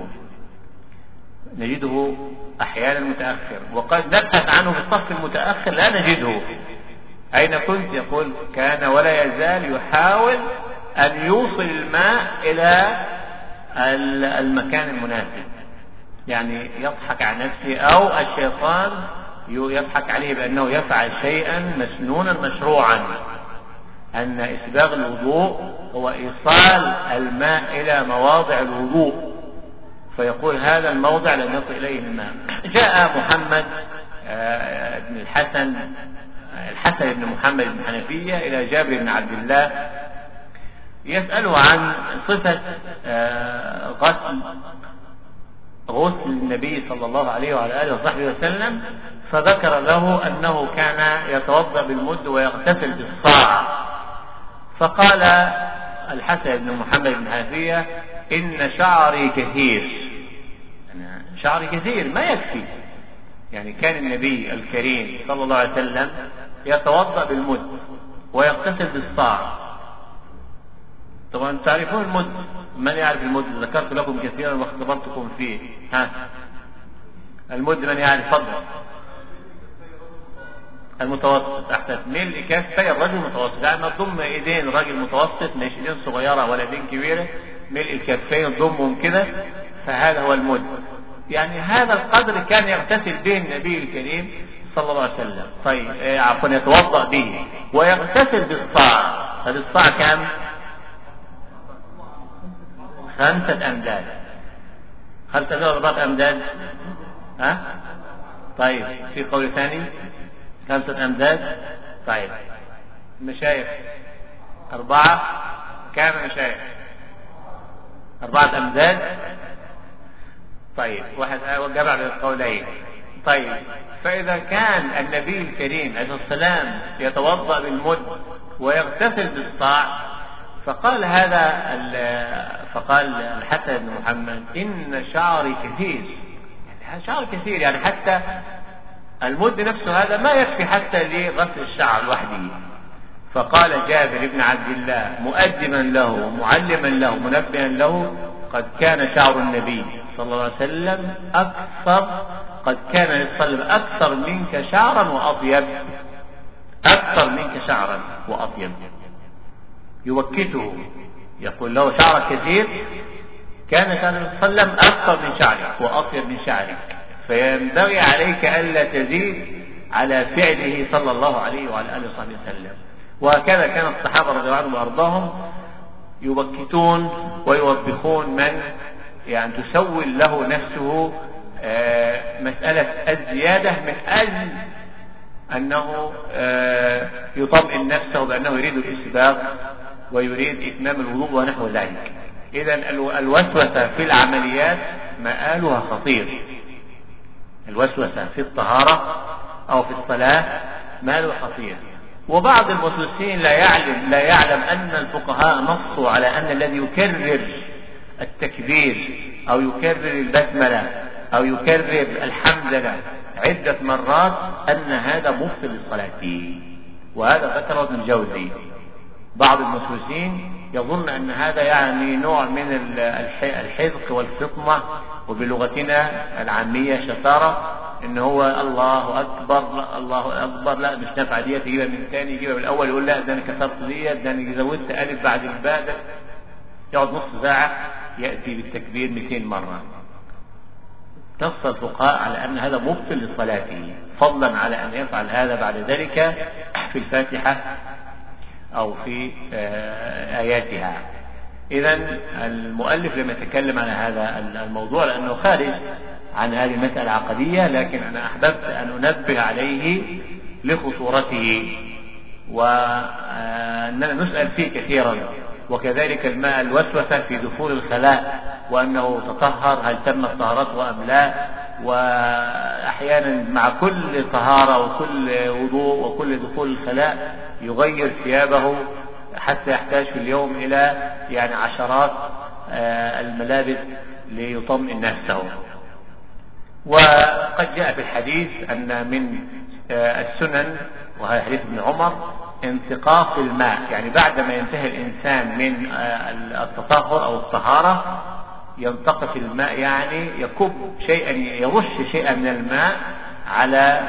نجده أحيانا متأخر، وقد نبحث عنه في الصف المتأخر لا نجده. أين كنت؟ يقول كان ولا يزال يحاول أن يوصل الماء إلى المكان المناسب، يعني يضحك على نفسه أو الشيطان يضحك عليه بأنه يفعل شيئا مسنونا مشروعا، أن إسباغ الوضوء هو إيصال الماء إلى مواضع الوضوء، فيقول هذا الموضع لن يصل إليه الماء. جاء محمد بن الحسن بن محمد بن حنفية إلى جابر بن عبد الله يسأله عن صفة غسل النبي صلى الله عليه وعلى آله وصحبه وسلم، فذكر له أنه كان يتوضأ بالمد ويغتسل بالصاع. فقال الحسن بن محمد بن حنفية إن شعري كثير، شعري كثير ما يكفي. يعني كان النبي الكريم صلى الله عليه وسلم يتوضأ بالمد ويغتسل بالصاع. طبعا تعرفون المد، من يعرف المد؟ ذكرت لكم كثيرا واختبرتكم فيه. المد من يعرف؟ فضل المتوسط. احسن، ملء كفي الرجل المتوسط، يعني تضم ايدين الرجل المتوسط، مش ايدين صغيره ولا ايدين كبيره، ملء الكفين تضمهم كده، فهذا هو المد. يعني هذا القدر كان يغتسل به النبي الكريم صلى الله عليه وسلم. طيب عفوا يتوضأ به ويغتسل بالصاع. فالصاع كم؟ 5 أمداد. 5 أمداد 4 أمداد. طيب في قول ثاني 5 أمداد. طيب مشايخ 4 كام مشايخ؟ 4 أمداد. طيب واحد جمع بين القولين. طيب فإذا كان النبي الكريم عليه السلام يتوضأ بالمد ويغتسل بالصاع، فقال الحسن بن محمد إن شعري كثير، يعني شعر كثير، يعني حتى المد نفسه هذا ما يكفي حتى لغسل الشعر لوحده. فقال جابر بن عبد الله مؤدبا له ومعلما له منبها له قد كان شعر النبي صلى الله عليه وسلم قد كان يصلي أكثر منك شعرا وأطيب، أكثر منك شعرا وأطيب. يوكته، يقول له شعرك كثير، كان صلى الله عليه وسلم أكثر من شعرك وأطيب من شعرك، فينبغي عليك ألا تزيد على فعله صلى الله عليه وعلى آله وصحبه وسلم. وهكذا كان الصحابة رضي الله عنهم وأرضاهم يبكتون ويوبخون من يعني تسول له نفسه مسألة الزيادة من أجل أنه يطمئن نفسه بأنه يريد الإسباغ ويريد إتمام الوضوء ونحو ذلك. إذن الوسوسة في العمليات مآلها خطير. الوسوسة في الطهارة أو في الصلاة مآلها خطير. وبعض المسلمين لا يعلم أن الفقهاء نصوا على أن الذي يكرر التكبير أو يكرر البسملة أو يكرر الحمدلله عدة مرات أن هذا مفسد للصلاة، وهذا ذكره ابن الجوزي. بعض المسلمين يظن أن هذا يعني نوع من الحذق والفطنة، وبلغتنا العامية شطارة، إن هو الله أكبر الله أكبر، لا مش نافعة دي، تجيبها من ثاني يجيبها من الأول، يقول لا ده أنا كسرت دي، ده أنا زودت ألف بعد الباء، يقعد نص ساعة يأتي بالتكبير 200 مرة. نص الفقهاء على أن هذا مبطل لصلاته، فضلا على أن يفعل هذا بعد ذلك في الفاتحة أو في آياتها. إذن المؤلف لما يتكلم عن هذا الموضوع لأنه خارج عن هذه المسألة العقدية، لكن أنا أحببت أن أنبه عليه لخطورته وأننا نسأل فيه كثيرا. وكذلك الماء الوسوسة في دخول الخلاء، وأنه تطهر هل تمت طهارته أم لا، وأحيانا مع كل طهارة وكل وضوء وكل دخول الخلاء يغير ثيابه حتى يحتاج في اليوم إلى يعني عشرات الملابس ليطمئن نفسه. وقد جاء في الحديث أن من السنن، وهذا حديث ابن عمر، انتقاص الماء، يعني بعدما ينتهي الإنسان من التطهر أو الطهارة ينتقص الماء، يعني يكب شيئا، يرش شيئا من الماء على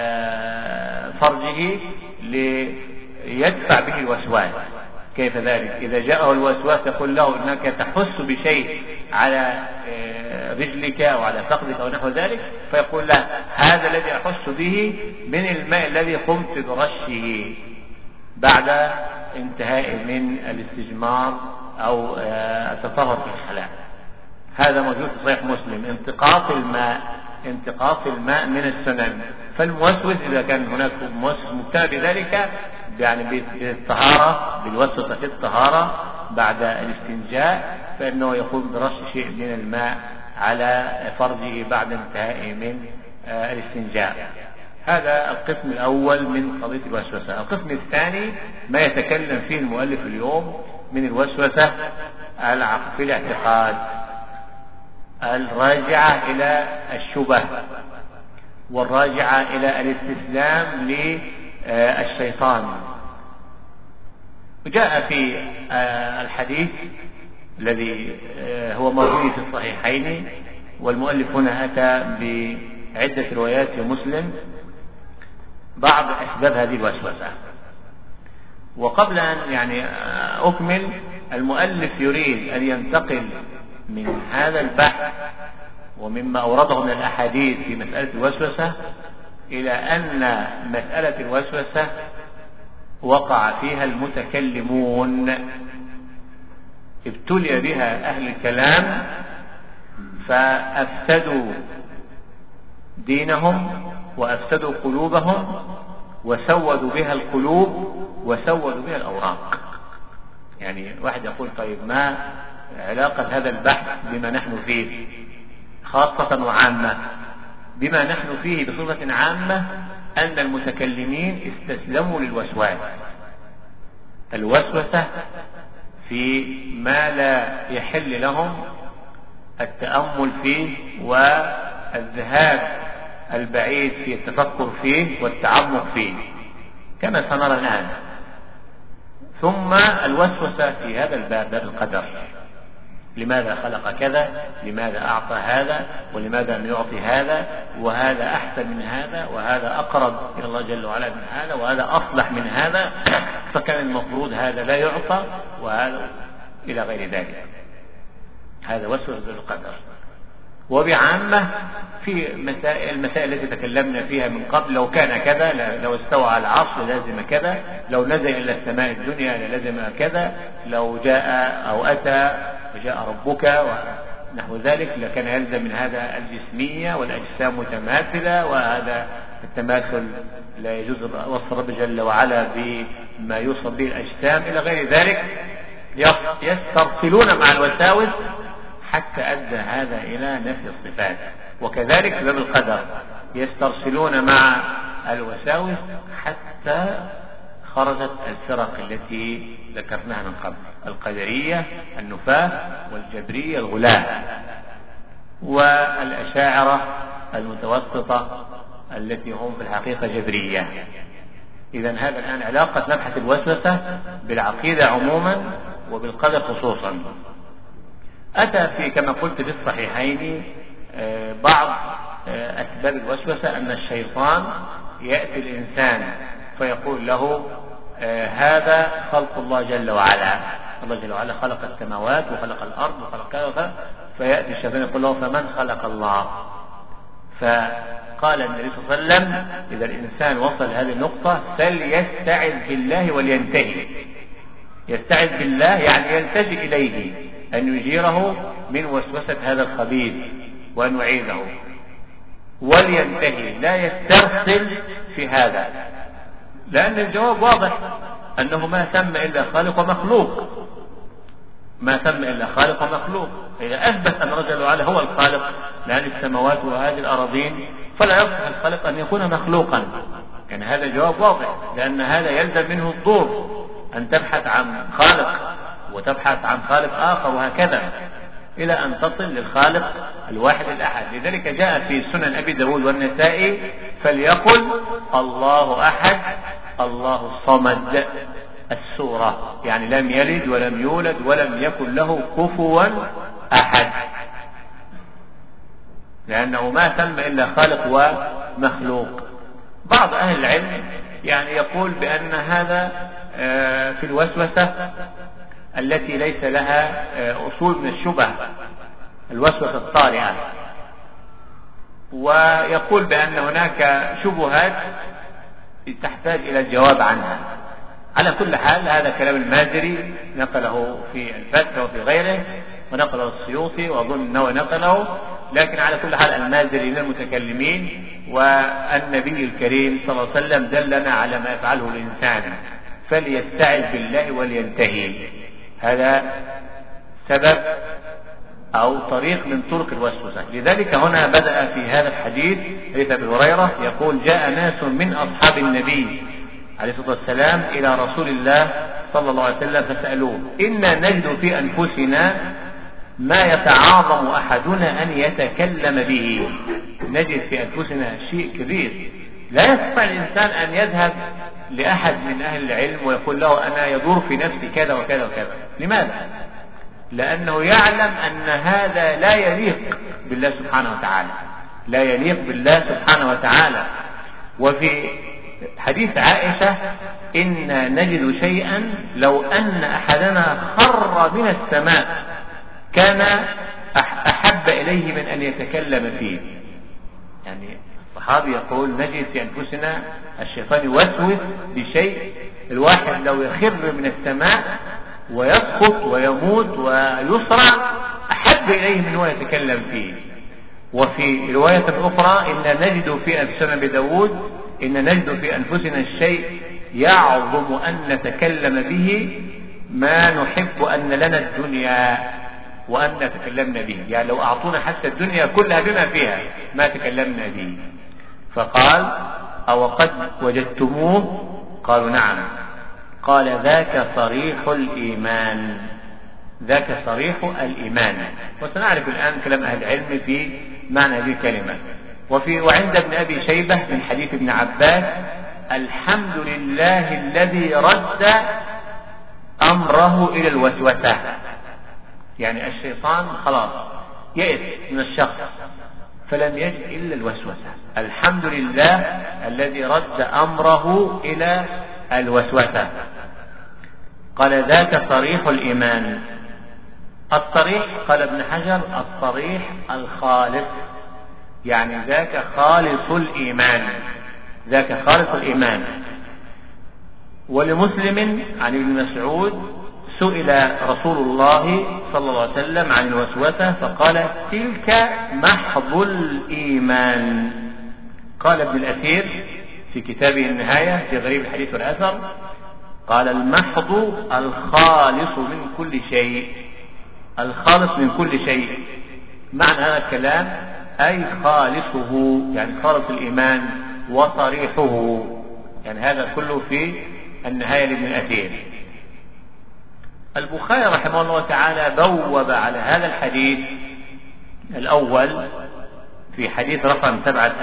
فرجه ليدفع به الوسواس. كيف ذلك؟ إذا جاءه الوسواس يقول له إنك تحس بشيء على رجلك أو على فخذك أو نحو ذلك، فيقول له هذا الذي أحس به من الماء الذي قمت برشه بعد انتهاء من الاستجمار أو التطهر في الخلاء. هذا موجود في صحيح مسلم. انتقاص الماء من السنن. فالموسوس إذا كان هناك موسوس مبتلى بذلك يعني بالطهارة، بالوسوسة في الطهارة بعد الاستنجاء، فإنه يقوم برش شيء من الماء على فرجه بعد انتهاء من الاستنجاء. هذا القسم الأول من قضية الوسوسة. القسم الثاني ما يتكلم فيه المؤلف اليوم من الوسوسة في الاعتقاد، الراجعة إلى الشبه والراجعة إلى الاستسلام للشيطان. وجاء في الحديث الذي هو موجود في الصحيحين، والمؤلف هنا أتى بعدة روايات في مسلم بعض أسباب هذه الوسوسة. وقبل أن يعني أكمل، المؤلف يريد أن ينتقل من هذا البحث ومما أورده من الأحاديث في مسألة الوسوسة إلى أن مسألة الوسوسة وقع فيها المتكلمون، ابتلي بها أهل الكلام فأفسدوا دينهم وأفسدوا قلوبهم وسودوا بها القلوب وسودوا بها الأوراق. يعني واحد يقول طيب ما علاقة هذا البحث بما نحن فيه خاصة وعامة؟ بما نحن فيه بصفة عامة أن المتكلمين استسلموا للوسواس، الوسوسة في ما لا يحل لهم التأمل فيه والذهاب البعيد في التفكر فيه والتعمق فيه كما سنرى الآن. ثم الوسوسة في هذا الباب، باب القدر، لماذا خلق كذا، لماذا أعطى هذا، ولماذا لم يعطي هذا، وهذا أحسن من هذا، وهذا أقرب إلى الله جل وعلا من هذا، وهذا أصلح من هذا، فكان المفروض هذا لا يعطى، وهذا إلى غير ذلك. هذا وسوسة بالقدر. وبعامة في المسائل التي تكلمنا فيها من قبل، لو كان كذا، لو استوى على العرش لازم كذا، لو نزل إلى السماء الدنيا لازم كذا، لو جاء أو أتى وجاء ربك ونحو ذلك لكان يلزم من هذا الجسمية والأجسام متماثلة، وهذا التماثل لا يجوز وصف رب جل وعلا بما يوصف به الأجسام إلى غير ذلك. يسترسلون مع الوساوس حتى أدى هذا إلى نفي الصفات. وكذلك باب القدر يسترسلون مع الوساوس حتى خرجت الفرق التي ذكرناها من قبل: القدرية النفاة، والجبرية الغلاة، والأشاعرة المتوسطة التي هم في الحقيقة جبرية. إذن هذا الآن علاقة مبحث الوسوسة بالعقيدة عموما وبالقدر خصوصا. أتى في كما قلت في الصحيحين بعض أسباب الوسوسة أن الشيطان يأتي الإنسان فيقول له هذا خلق الله جل وعلا، الله جل وعلا خلق السماوات وخلق الأرض وخلق كذا، فيأتي الشيطان يقول له فمن خلق الله؟ فقال النبي صلى الله عليه وسلم إذا الإنسان وصل هذه النقطة فليستعذ بالله ولينتهي. يستعذ بالله يعني يلتجئ إليه أن يجيره من وسوسة هذا الخبيث وأن يعيذه، ولينتهي لا يسترسل في هذا، لأن الجواب واضح أنه ما ثم إلا خالق ومخلوق، ما ثم إلا خالق ومخلوق. إذا أثبت أن الله جل وعلا هو الخالق لهذه السماوات وهذه الأراضين فلا يصح الخالق أن يكون مخلوقا. يعني هذا جواب واضح، لأن هذا يلزم منه الدور أن تبحث عن خالق وتبحث عن خالق آخر وهكذا إلى أن تصل للخالق الواحد الأحد. لذلك جاء في سنن أبي داود والنسائي فليقل الله أحد الله الصمد السورة، يعني لم يلد ولم يولد ولم يكن له كفوا أحد، لأنه ما ثم إلا خالق ومخلوق. بعض أهل العلم يعني يقول بأن هذا في الوسوسة التي ليس لها أصول من الشبه، الوسوسة الطارئة، ويقول بأن هناك شبهات تحتاج إلى الجواب عنها. على كل حال هذا كلام المازري نقله في الفتح وفي غيره، ونقله السيوطي وأظن أنه نقله، لكن على كل حال المازري من المتكلمين، والنبي الكريم صلى الله عليه وسلم دلنا على ما يفعله الإنسان فليستعذ بالله ولينتهي. هذا سبب أو طريق من طرق الوسوسة. لذلك هنا بدأ في هذا الحديث حديث أبي هريرة يقول جاء ناس من أصحاب النبي عليه الصلاة والسلام إلى رسول الله صلى الله عليه وسلم فسألوه إنا نجد في أنفسنا ما يتعاظم أحدنا أن يتكلم به. نجد في أنفسنا شيء كبير لا يستطيع الإنسان أن يذهب لأحد من أهل العلم ويقول له أنا يدور في نفسي كذا وكذا وكذا. لماذا؟ لأنه يعلم أن هذا لا يليق بالله سبحانه وتعالى، لا يليق بالله سبحانه وتعالى. وفي حديث عائشة إنا نجد شيئا لو أن أحدنا خر من السماء كان أحب إليه من أن يتكلم فيه. يعني الصحابي يقول نجد في أنفسنا الشيطان يوسوس بشيء، الواحد لو يخر من السماء ويسقط ويموت ويصرع أحب إليه من هو يتكلم فيه. وفي رواية أخرى إن نجد في سنن أبي داود إن نجد في أنفسنا الشيء يعظم أن نتكلم به ما نحب أن لنا الدنيا وأن نتكلمنا به. يعني لو أعطونا حتى الدنيا كلها بما فيها ما تكلمنا به. فقال أو قد وجدتموه؟ قالوا نعم. قال ذاك صريح الإيمان، ذاك صريح الإيمان. وسنعرف الآن كلام أهل العلم في معنى هذه الكلمة. وعند ابن أبي شيبة من حديث ابن عباس الحمد لله الذي رد أمره إلى الوسوسة. يعني الشيطان خلاص يئس من الشخص فلم يجد إلا الوسوسة. الحمد لله الذي رد أمره إلى الوسوسة. قال ذاك صريح الإيمان. الصريح قال ابن حجر الصريح الخالص، يعني ذاك خالص الإيمان، ذاك خالص الإيمان. ولمسلم عن ابن مسعود سئل رسول الله صلى الله عليه وسلم عن الوسوسة فقال تلك محض الإيمان. قال ابن الأثير في كتابه النهاية في غريب الحديث والأثر قال المحض الخالص من كل شيء، الخالص من كل شيء. معنى هذا الكلام أي خالصه، يعني خالص الإيمان وصريحه، يعني هذا كله في النهاية لابن الأثير. البخاري رحمه الله تعالى بوب على هذا الحديث الأول في حديث رقم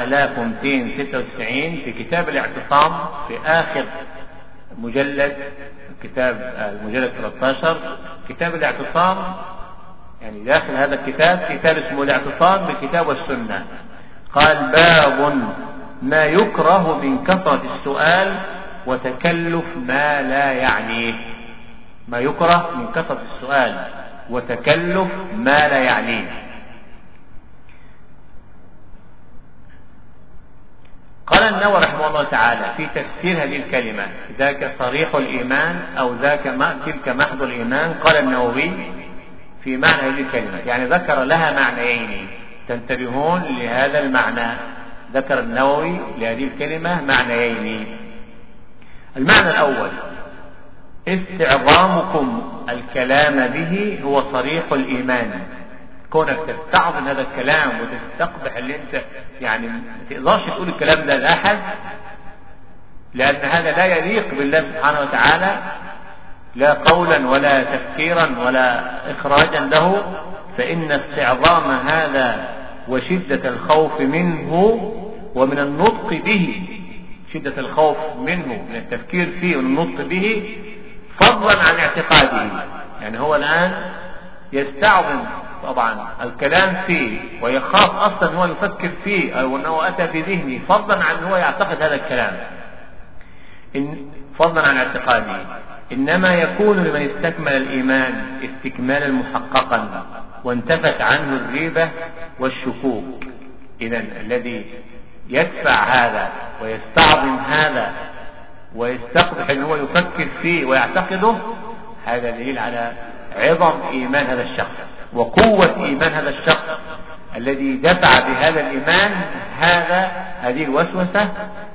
7296 في كتاب الاعتصام في آخر مجلد، كتاب المجلد 13 كتاب الاعتصام، يعني داخل هذا الكتاب كتاب اسمه الاعتصام بالكتاب والسنة. قال باب ما يكره من كثرة السؤال وتكلف ما لا يعنيه، ما يكره من كثرة السؤال وتكلف ما لا يعنيه. قال النووي رحمه الله تعالى في تفسير هذه الكلمة ذاك صريح الإيمان أو تلك محض الإيمان، قال النووي في معنى هذه الكلمة، يعني ذكر لها معنيين، تنتبهون لهذا المعنى. ذكر النووي لهذه الكلمة معنيين. المعنى الأول استعظامكم الكلام به هو صريح الإيمان، كونك تستعظم هذا الكلام وتستقبح اللي انت يعني ما تقدرش تقول الكلام ده لأحد، لأن هذا لا يليق بالله سبحانه وتعالى لا قولا ولا تفكيرا ولا إخراجا له. فإن استعظام هذا وشدة الخوف منه ومن النطق به، شدة الخوف منه من التفكير فيه والنطق به فضلا عن اعتقاده، يعني هو الآن يستعظم طبعا الكلام فيه ويخاف أصلا هو يفكر فيه أو أنه أتى في ذهنه فضلا عن هو يعتقد هذا الكلام، فضلا عن اعتقاده. إنما يكون لمن استكمل الإيمان استكمالا محققا وانتفت عنه الريبة والشكوك. إذن الذي يدفع هذا ويستعظم هذا ويستقبح أنه يفكر فيه ويعتقده، هذا دليل على عظم إيمان هذا الشخص وقوة إيمان هذا الشخص الذي دفع بهذا الإيمان هذه الوسوسة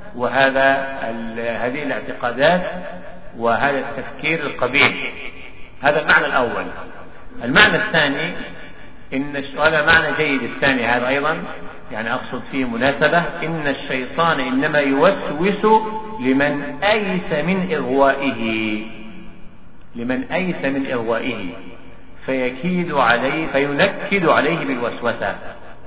هذه الاعتقادات وهذا التفكير القبيح. هذا المعنى الأول. المعنى الثاني إن هذا معنى جيد الثاني هذا أيضا، يعني أقصد فيه مناسبة. إن الشيطان إنما يوسوس لمن أيس من إغوائه فيكيد عليه فينكد عليه بالوسوسة.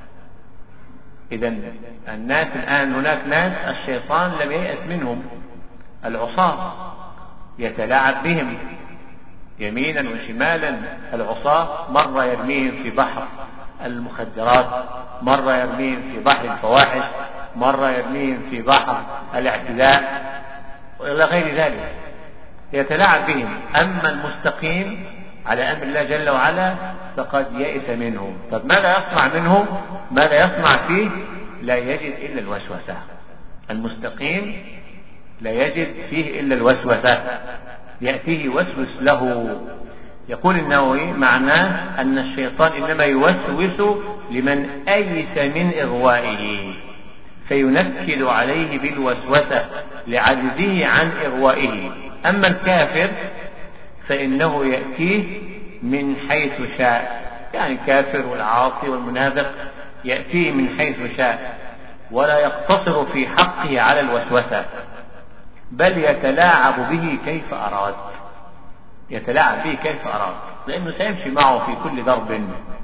إذن الناس الآن هناك ناس الشيطان لم ييأس منهم، العصاة يتلاعب بهم يمينا وشمالا. العصاة مرة يرميهم في بحر المخدرات، مرة يرميهم في بحر الفواحش، مرة يرميهم في بحر الاعتداء وإلى غير ذلك، يتلاعب بهم. أما المستقيم على أمر الله جل وعلا فقد يئس منه. طب ماذا يصنع منه؟ ماذا يصنع فيه؟ لا يجد إلا الوسوسة. المستقيم لا يجد فيه إلا الوسوسة، يأتيه يوسوس له. يقول النووي معناه أن الشيطان إنما يوسوس لمن أيس من إغوائه فينكد عليه بالوسوسة لعجزه عن إغوائه. أما الكافر فإنه يأتيه من حيث شاء، يعني الكافر والعاصي والمنافق يأتيه من حيث شاء ولا يقتصر في حقه على الوسوسة، بل يتلاعب به كيف أراد، يتلاعب به كيف أراد، لأنه سيمشي معه في كل ضرب.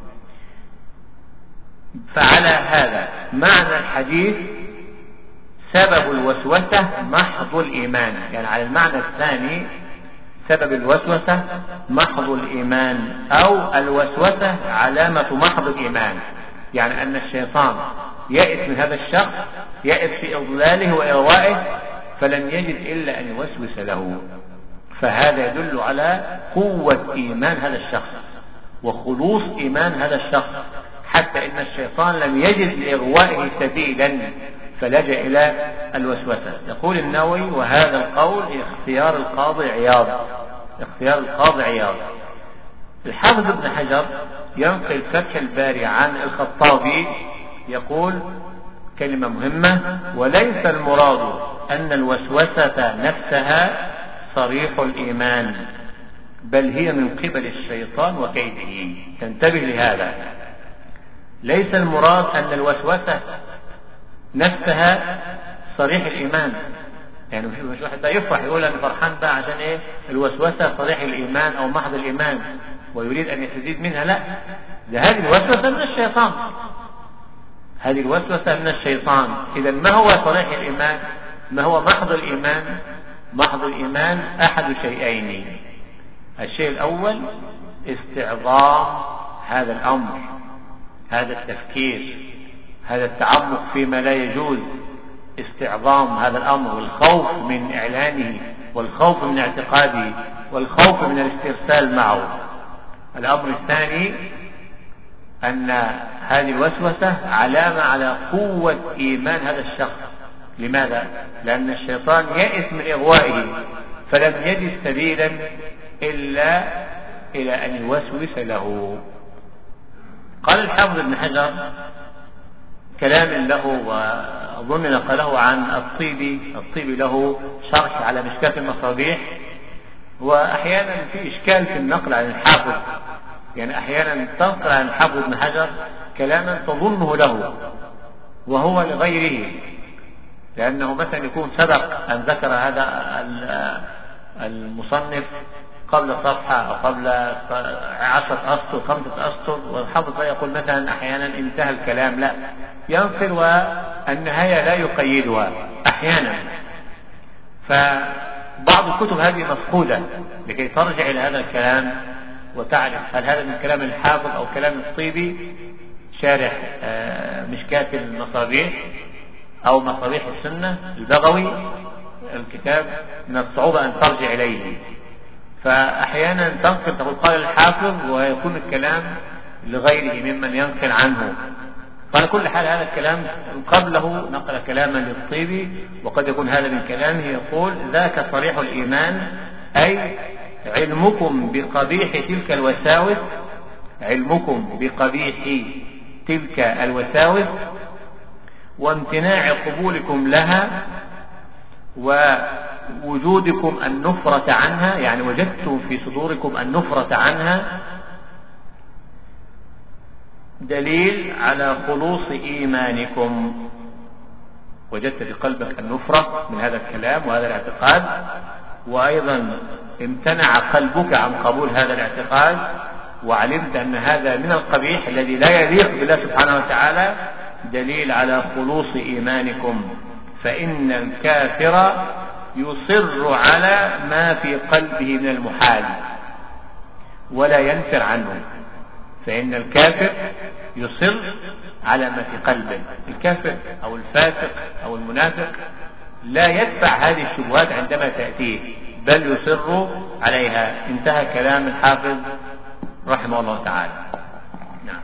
فعلى هذا معنى الحديث سبب الوسوسة محض الإيمان، يعني على المعنى الثاني سبب الوسوسة محض الإيمان أو الوسوسة علامة محض الإيمان، يعني أن الشيطان يئس من هذا الشخص، يئس في إضلاله وإغوائه فلن يجد إلا أن يوسوس له. فهذا يدل على قوة إيمان هذا الشخص وخلوص إيمان هذا الشخص، حتى إن الشيطان لم يجد لإغوائه سبيلا فلجأ إلى الوسوسة. يقول النووي: وهذا القول اختيار القاضي عياض. اختيار القاضي عياض. الحافظ ابن حجر ينقل فتح الباري عن الخطابي يقول كلمة مهمة: وليس المراد أن الوسوسة نفسها صريح الإيمان، بل هي من قبل الشيطان وكيده. تنتبه لهذا، ليس المراد أن الوسوسة نفسها صريح الإيمان. يعني مش واحد بقى يفرح يقول أنا فرحان بقى عشان إيه الوسوسة صريح الإيمان أو محض الإيمان ويريد أن يستزيد منها. لا، ده هذه الوسوسة من الشيطان، هذه الوسوسة من الشيطان. إذا ما هو صريح الإيمان؟ ما هو محض الإيمان؟ محض الإيمان أحد شيئين: الشيء الأول استعظام هذا الأمر، هذا التفكير، هذا التعمق فيما لا يجوز، استعظام هذا الأمر والخوف من إعلانه والخوف من اعتقاده والخوف من الاسترسال معه. الأمر الثاني أن هذه الوسوسة علامة على قوة إيمان هذا الشخص. لماذا؟ لأن الشيطان يئس من إغوائه فلم يجد سبيلا إلا إلى أن يوسوس له. قال الحافظ ابن حجر كلام له وأظن نقله عن الطيبي له شرح على مشكاة المصابيح، وأحيانا في إشكال في النقل عن الحافظ، يعني أحيانا تنقل عن الحافظ ابن حجر كلاما تظنه له وهو لغيره، لأنه مثلا يكون سبق أن ذكر هذا المصنف قبل صفحة أو قبل 10 أسطر 5 أسطر، والحافظ لا يقول مثلا أحيانا انتهى الكلام، لا، ينقل والنهاية لا يقيدها أحيانا. فبعض الكتب هذه مفقودة لكي ترجع إلى هذا الكلام وتعرف هل هذا من كلام الحافظ أو كلام الطيبي شارح مشكاة المصابيح أو مصابيح السنة البغوي. الكتاب من الصعوبة أن ترجع إليه، فأحيانا تنقل تقول قال الحافظ ويكون الكلام لغيره ممن ينقل عنه. فعلى كل حال هذا الكلام قبله نقل كلاما للطيبي، وقد يكون هذا من كلامه. يقول: ذاك صريح الإيمان، أي علمكم بقبيح تلك الوساوس، علمكم بقبيح تلك الوساوس وامتناع قبولكم لها ووجودكم النفرة عنها، يعني وجدتم في صدوركم النفرة عنها، دليل على خلوص إيمانكم. وجدت في قلبك النفرة من هذا الكلام وهذا الاعتقاد، وأيضا امتنع قلبك عن قبول هذا الاعتقاد، وعلمت أن هذا من القبيح الذي لا يليق بالله سبحانه وتعالى، دليل على خلوص إيمانكم. فإن الكافر يصر على ما في قلبه من المحال ولا ينفر عنه. فإن الكافر يصر على ما في قلبه. الكافر أو الفاسق أو المنافق لا يدفع هذه الشبهات عندما تأتيه، بل يصر عليها. انتهى كلام الحافظ رحمه الله تعالى. نعم.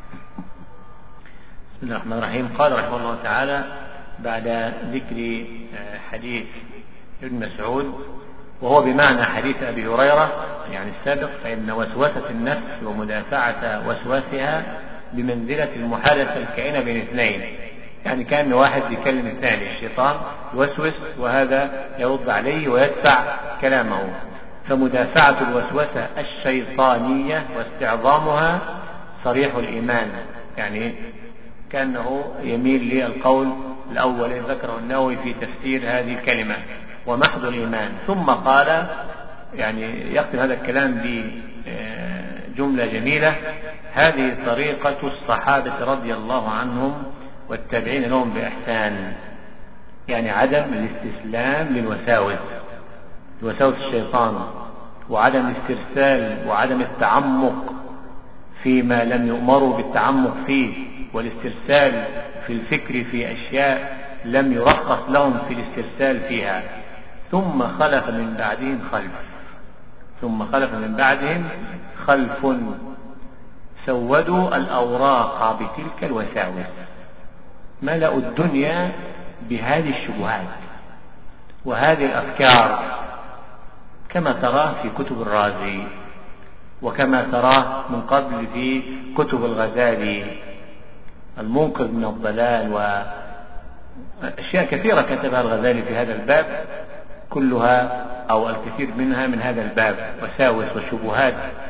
بسم الله الرحمن الرحيم. قال رحمه الله تعالى بعد ذكر حديث ابن مسعود، وهو بمعنى حديث أبي هريرة يعني السابق: فإن وسوسة النفس ومدافعة وسواسها بمنزلة المحادثة الكائنة بين اثنين. يعني كان واحد يكلم الثاني، الشيطان يوسوس وهذا يرد عليه ويدفع كلامه. فمدافعة الوسوسة الشيطانية واستعظامها صريح الإيمان، يعني كأنه يميل للقول الأول الذي ذكره النووي في تفسير هذه الكلمة، ومحض الإيمان. ثم قال، يعني يختم هذا الكلام بجملة جميلة: هذه طريقة الصحابة رضي الله عنهم والتابعين لهم بإحسان. يعني عدم الاستسلام للوساوس، وساوس الشيطان، وعدم الاسترسال وعدم التعمق فيما لم يؤمروا بالتعمق فيه، والاسترسال في الفكر في أشياء لم يرخص لهم في الاسترسال فيها. ثم خلف من بعدهم خلف سودوا الأوراق بتلك الوساوس، ملأوا الدنيا بهذه الشبهات وهذه الأفكار، كما تراه في كتب الرازي، وكما تراه من قبل في كتب الغزالي المنقذ من الضلال، وأشياء كثيرة كتبها الغزالي في هذا الباب، كلها أو الكثير منها من هذا الباب، وساوس وشبهات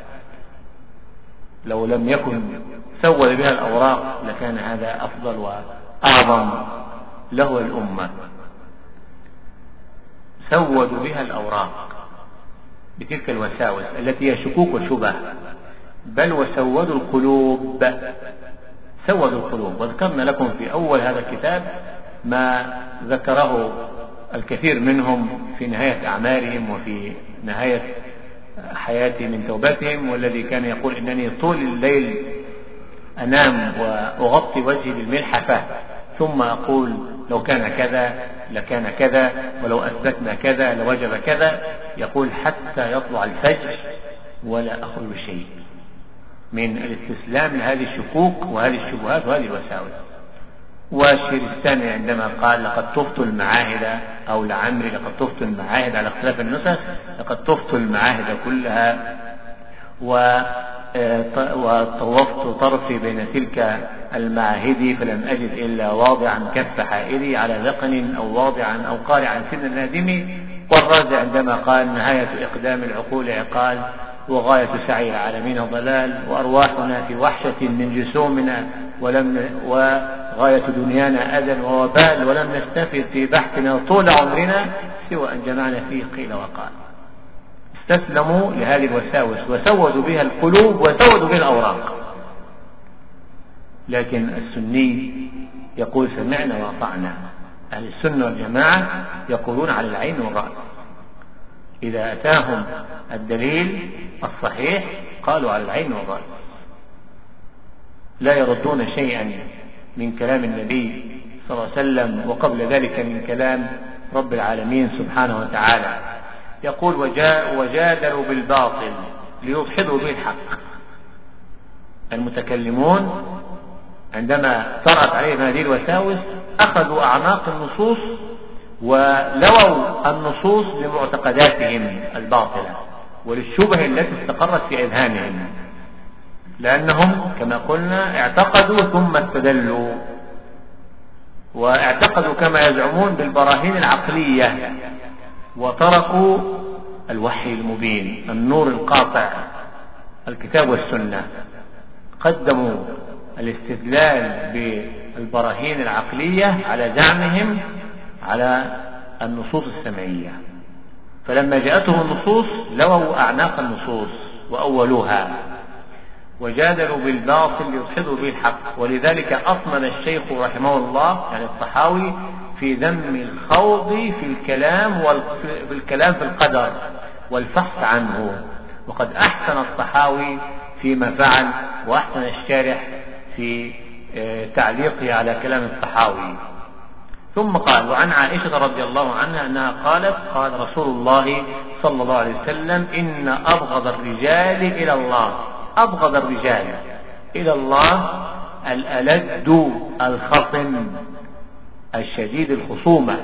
لو لم يكن سود بها الأوراق لكان هذا أفضل وأعظم له الأمة. سودوا بها الأوراق بتلك الوساوس التي هي شكوك وشبه، بل وسودوا القلوب، سودوا القلوب. وذكرنا لكم في أول هذا الكتاب ما ذكره الكثير منهم في نهاية أعمارهم وفي نهاية حياتهم من توبتهم، والذي كان يقول إنني طول الليل أنام وأغطي وجهي بالملحفة ثم أقول لو كان كذا لكان كذا، ولو أثبتنا كذا لوجب كذا، يقول حتى يطلع الفجر ولا أخرج بشيء من الاستسلام لهذه الشكوك وهذه الشبهات وهذه الوساوس. والشيرستاني عندما قال لقد طفت المعاهد، أو لعمري لقد طفت المعاهد على اختلاف النسخ، لقد طفت المعاهد كلها وطوفت طرفي بين تلك المعاهد فلم أجد إلا واضعا كف حائلي على ذقن أو واضعا أو قارعا سن النادم. والرازي عندما قال نهاية إقدام العقول عقال وغاية سعي العالمين ضلال، وأرواحنا في وحشة من جسومنا وغاية دنيانا أذى ووبال، ولم نستفد في بحثنا طول عمرنا سوى أن جمعنا فيه قيل وقال. استسلموا لهذه الوساوس وسودوا بها القلوب وسودوا بها الأوراق. لكن السني يقول سمعنا وأطعنا. أهل السنة والجماعة يقولون على العين والرأس، إذا أتاهم الدليل الصحيح قالوا على العين والرأس، لا يردون شيئا من كلام النبي صلى الله عليه وسلم وقبل ذلك من كلام رب العالمين سبحانه وتعالى. يقول وجادلوا بالباطل ليدحضوا به الحق. المتكلمون عندما طرأت عليهم هذه الوساوس أخذوا أعماق النصوص ولووا النصوص لمعتقداتهم الباطلة وللشبه التي استقرت في أذهانهم، لأنهم كما قلنا اعتقدوا ثم استدلوا، واعتقدوا كما يزعمون بالبراهين العقلية وتركوا الوحي المبين النور القاطع الكتاب والسنة. قدموا الاستدلال بالبراهين العقلية على زعمهم على النصوص السمعية، فلما جاءتهم النصوص لووا أعناق النصوص وأولوها وجادلوا بالباطل ليدحضوا به الحق. ولذلك أطمن الشيخ رحمه الله يعني الطحاوي في ذم الخوض في الكلام في القدر والفحص عنه، وقد أحسن الطحاوي فيما فعل، وأحسن الشارح في تعليقه على كلام الطحاوي. ثم قال وعن عائشة رضي الله عنها أنها قالت قال رسول الله صلى الله عليه وسلم إن أبغض الرجال إلى الله، أبغض الرجال إلى الله الألد الخصم الشديد الخصومة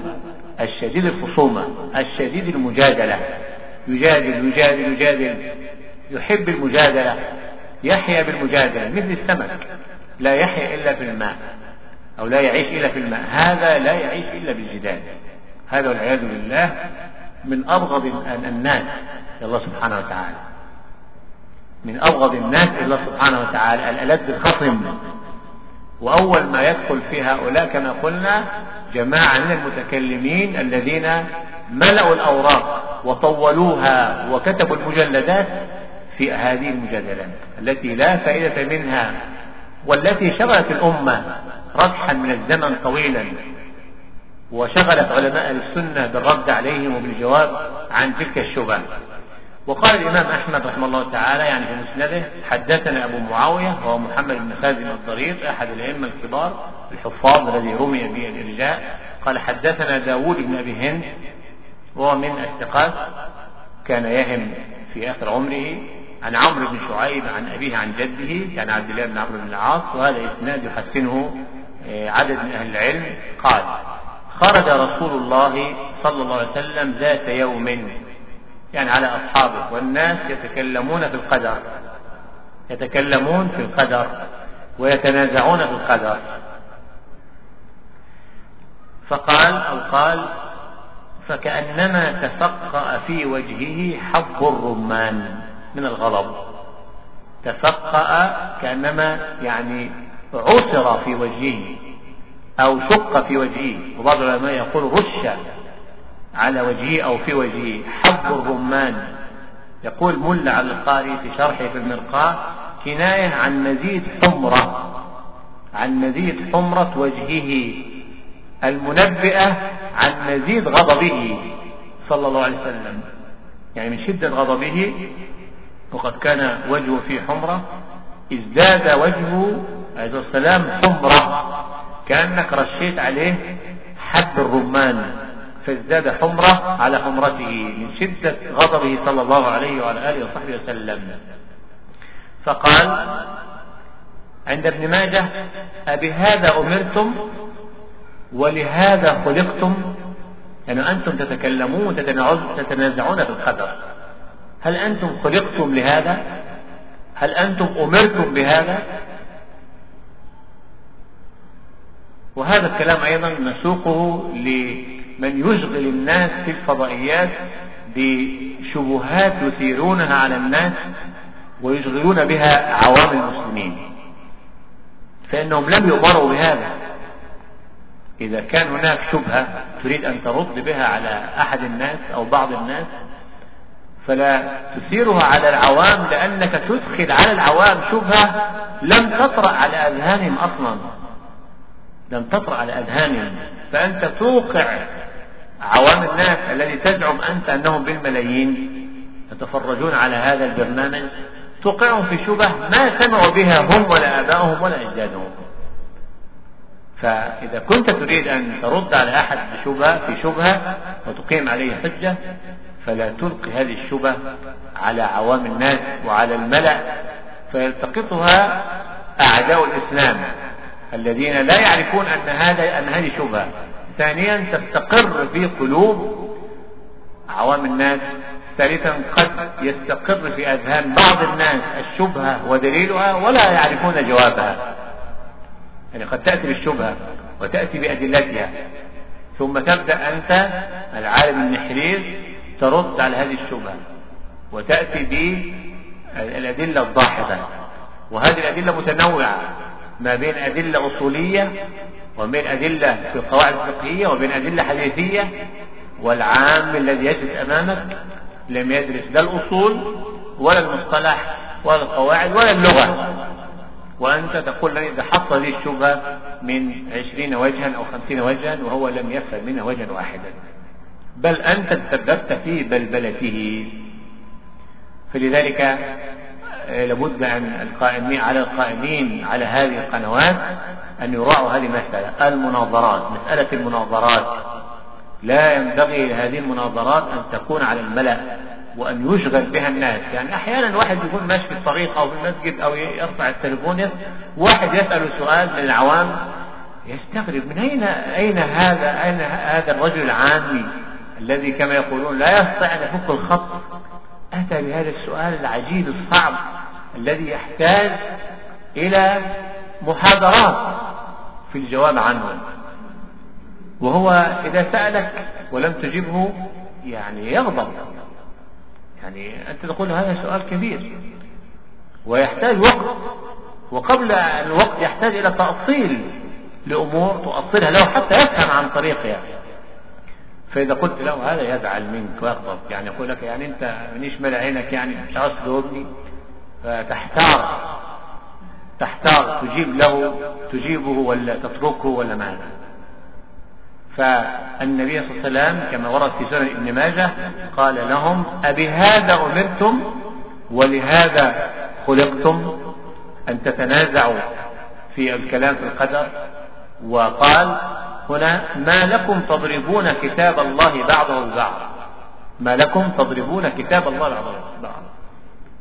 الشديد المجادلة، يجادل يحب المجادلة، يحيا بالمجادلة مثل السمك لا يحيا إلا في الماء أو لا يعيش إلا في الماء، هذا لا يعيش إلا بالجدال. هذا والعياذ بالله من أبغض الناس إلى الله سبحانه وتعالى، من أبغض الناس إلى الله سبحانه وتعالى الألد الخصم. وأول ما يدخل في هؤلاء كما قلنا جماعة من المتكلمين الذين ملأوا الأوراق وطولوها وكتبوا المجلدات في هذه المجادلات التي لا فائدة منها، والتي شغلت الأمة ردحا من الزمن طويلا، وشغلت علماء السنة بالرد عليهم وبالجواب عن تلك الشبهة. وقال الإمام أحمد رحمه الله تعالى يعني في مسنده حدثنا أبو معاوية وهو محمد بن خازم الضرير أحد الأئمة الكبار الحفاظ الذي رمي به الإرجاء، قال حدثنا داود بن أبي هند، وهو من الثقات كان يهم في آخر عمره، عن عمرو بن شعيب عن أبيه عن جده كان عبد الله بن عمرو بن العاص، وهذا إسناد يحسنه عدد من أهل العلم. قال: خرج رسول الله صلى الله عليه وسلم ذات يوم، يعني على أصحابه، والناس يتكلمون في القدر، يتكلمون في القدر ويتنازعون في القدر. قال: فكأنما تفقأ في وجهه حب الرمان من الغضب. تفقأ كأنما يعني عصر في وجهه أو شق في وجهه، وبعض العلماء يقول رش على وجهه أو في وجهه حب الرمان. يقول ملا على القاري في شرحه في المرقاة: كناية عن مزيد حمرة، عن مزيد حمرة وجهه، المنبئة عن مزيد غضبه صلى الله عليه وسلم، يعني من شدة غضبه وقد كان وجهه فيه حمرة ازداد وجهه عليه السلام حمرة، كأنك رشيت عليه حب الرمان فازداد حمرة على حمرته من شدة غضبه صلى الله عليه وعلى آله وصحبه وسلم. فقال عند ابن ماجه: أبهذا أمرتم ولهذا خلقتم؟ يعني أنتم تتكلمون وتتنازعون في القدر، هل أنتم خلقتم لهذا؟ هل أنتم أمرتم بهذا؟ وهذا الكلام أيضا نسوقه لمن يشغل الناس في الفضائيات بشبهات يثيرونها على الناس ويشغلون بها عوام المسلمين، فإنهم لم يؤمروا بهذا. إذا كان هناك شبهة تريد أن ترد بها على أحد الناس أو بعض الناس فلا تثيرها على العوام، لأنك تدخل على العوام شبهة لم تطرأ على أذهانهم أصلا، لم تطرأ على أذهانهم، فأنت توقع عوام الناس الذي تزعم أنت أنهم بالملايين يتفرجون على هذا البرنامج، توقعهم في شبه ما سمعوا بها هم ولا آباؤهم ولا أجدادهم. فإذا كنت تريد أن ترد على أحد في شبهة وتقيم عليه حجة، فلا تلقي هذه الشبهة على عوام الناس وعلى الملأ فيلتقطها أعداء الإسلام الذين لا يعرفون أن هذه شبهة. ثانيا تستقر في قلوب عوام الناس. ثالثا قد يستقر في أذهان بعض الناس الشبهة ودليلها ولا يعرفون جوابها، يعني قد تأتي بالشبهة وتأتي بأدلتها ثم تبدأ أنت العالم النحرير ترد على هذه الشبهة وتأتي بالأدلة الضاحكة، وهذه الأدلة متنوعة ما بين أدلة أصولية وبين أدلة في القواعد الفقهية وبين أدلة حديثية، والعام الذي يجلس أمامك لم يدرس لا الأصول ولا المصطلح ولا القواعد ولا اللغة، وأنت تقول لي إذا حصل هذه الشبهة من 20 وجها أو 50 وجها وهو لم يفهم منها وجها واحدا، بل أنت تسببت في بلبلته. فلذلك لابد أن القائمين على هذه القنوات أن يراعوا هذه المسألة، المناظرات، مسألة المناظرات لا ينبغي لهذه المناظرات أن تكون على الملأ وأن يشغل بها الناس. يعني أحيانا واحد يكون ماشي في الطريق أو في المسجد أو يرفع التليفون، واحد يسأل سؤال من العوام يستغرب من أين هذا الرجل العامي الذي كما يقولون لا يستطيع أن يفك الخط، أتى بهذا السؤال العجيب الصعب الذي يحتاج إلى محاضرات في الجواب عنه. وهو إذا سألك ولم تجبه يعني يغضب، يعني أنت تقول هذا سؤال كبير ويحتاج وقت، وقبل الوقت يحتاج إلى تأصيل لأمور تؤصلها له حتى يفهم عن طريقها. فإذا قلت له هذا يزعل منك ويغضب، يعني يقول لك يعني أنت منيش ملأ عينك، يعني مش عاوز تجاوبني، فتحتار تجيبه ولا تتركه ولا ماذا. فالنبي صلى الله عليه وسلم كما ورد في سنن ابن ماجه قال لهم أبهذا أمرتم ولهذا خلقتم، أن تتنازعوا في الكلام في القدر. وقال هنا ما لكم تضربون كتاب الله بعضه البعض، ما لكم تضربون كتاب الله بعضه البعض.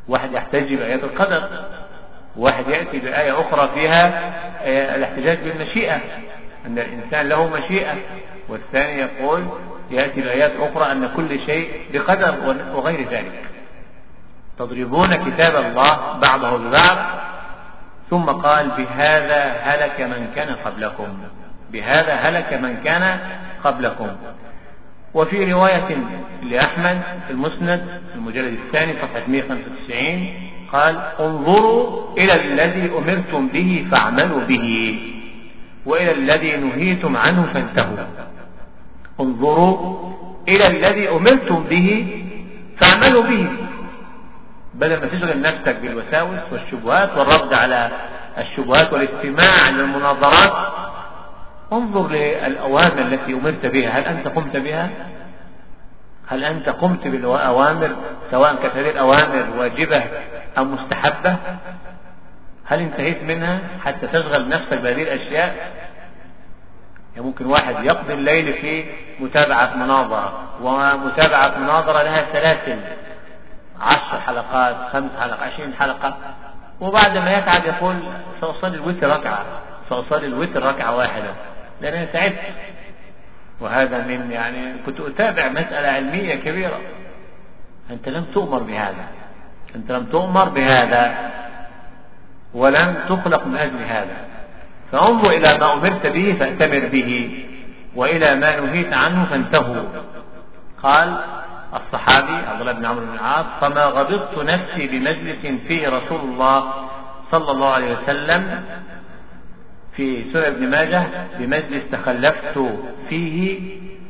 واحد يحتج بآيات القدر، واحد يأتي بآية أخرى فيها الاحتجاج بالمشيئة، أن الإنسان له مشيئة، والثاني يقول يأتي بآيات أخرى أن كل شيء بقدر وغير ذلك. تضربون كتاب الله بعضه ببعض، ثم قال بهذا هلك من كان قبلكم، بهذا هلك من كان قبلكم. وفي رواية لأحمد في المسند المجلد الثاني صفحة 195 قال انظروا إلى الذي أمرتم به فاعملوا به، وإلى الذي نهيتم عنه فانتهوا. انظروا إلى الذي أمرتم به فاعملوا به، بدل ما تشغل نفسك بالوساوس والشبهات والرد على الشبهات والاستماع للمناظرات، انظر للأوامر التي أمرت بها، هل أنت قمت بها؟ هل أنت قمت بالأوامر سواء كانت هذه الأوامر واجبة أو مستحبة؟ هل انتهيت منها حتى تشغل نفسك بهذه الأشياء؟ يعني ممكن واحد يقضي الليل في متابعة مناظرة، ومتابعة مناظرة لها سلاسل 10 حلقات 5 حلقات 20 حلقة، وبعد ما يتعب يقول سأصلي الوتر ركعة، سأصلي الوتر ركعة واحدة لأن أنا تعبت. وهذا من يعني كنت أتابع مسألة علمية كبيرة، أنت لم تؤمر بهذا، أنت لم تؤمر بهذا ولم تخلق من أجل هذا. فانظر إلى ما أمرت به فأتمر به، وإلى ما نهيت عنه فانتهوا. قال الصحابي عبد الله بن عمرو بن العاص فما غضبت نفسي بمجلس فيه رسول الله صلى الله عليه وسلم في سنن ابن ماجه بمجلس تخلفت فيه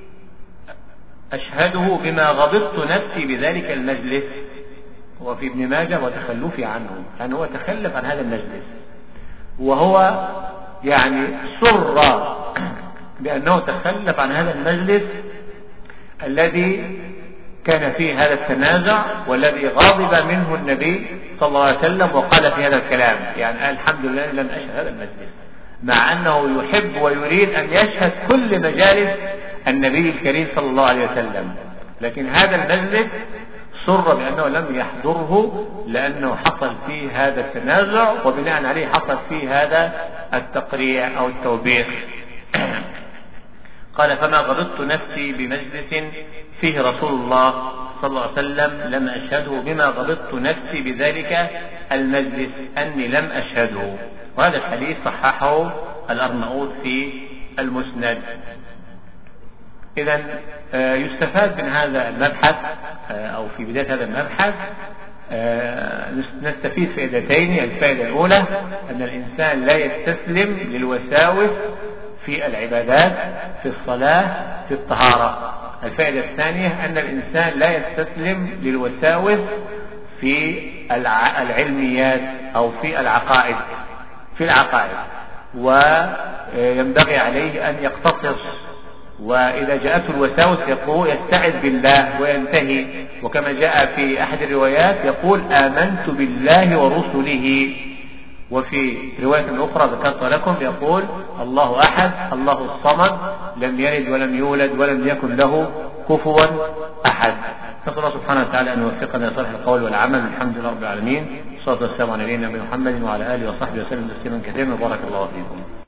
أشهده بما غضبت نفسي بذلك المجلس. وفي ابن ماجه وتخلفي عنه، يعني هو تخلف عن هذا المجلس، وهو يعني سر بأنه تخلف عن هذا المجلس الذي كان فيه هذا التنازع، والذي غضب منه النبي صلى الله عليه وسلم وقال في هذا الكلام، يعني قال الحمد لله لم أشهد هذا المجلس، مع أنه يحب ويريد أن يشهد كل مجالس النبي الكريم صلى الله عليه وسلم، لكن هذا المجلس سر بأنه لم يحضره لأنه حصل فيه هذا التنازع، وبناء عليه حصل فيه هذا التقريع أو التوبيخ. قال فما غضبت نفسي بمجلس فيه رسول الله صلى الله عليه وسلم لم أشهده بما غضبت نفسي بذلك المجلس أني لم أشهده. وهذا الحديث صححه الأرناؤوط في المسند. إذن يستفاد من هذا المبحث أو في بداية هذا المبحث نستفيد فائدتين. الفائدة الأولى أن الإنسان لا يستسلم للوساوس في العبادات، في الصلاة، في الطهارة. الفائدة الثانية أن الإنسان لا يستسلم للوساوس في العلميات أو في العقائد، وينبغي عليه أن يقتصر، وإذا جاءته الوساوس يقول يستعذ بالله وينتهي. وكما جاء في أحد الروايات يقول آمنت بالله ورسله، وفي رواية أخرى ذكرت لكم يقول الله أحد الله الصمد لم يلد ولم يولد ولم يكن له كفوا أحد. نسأل الله سبحانه وتعالى أن يوفقنا لصالح القول والعمل. الحمد لله رب العالمين، والصلاة والسلام على نبينا محمد وعلى آله وصحبه وسلم تسليما كثيرا، وبارك الله فيكم.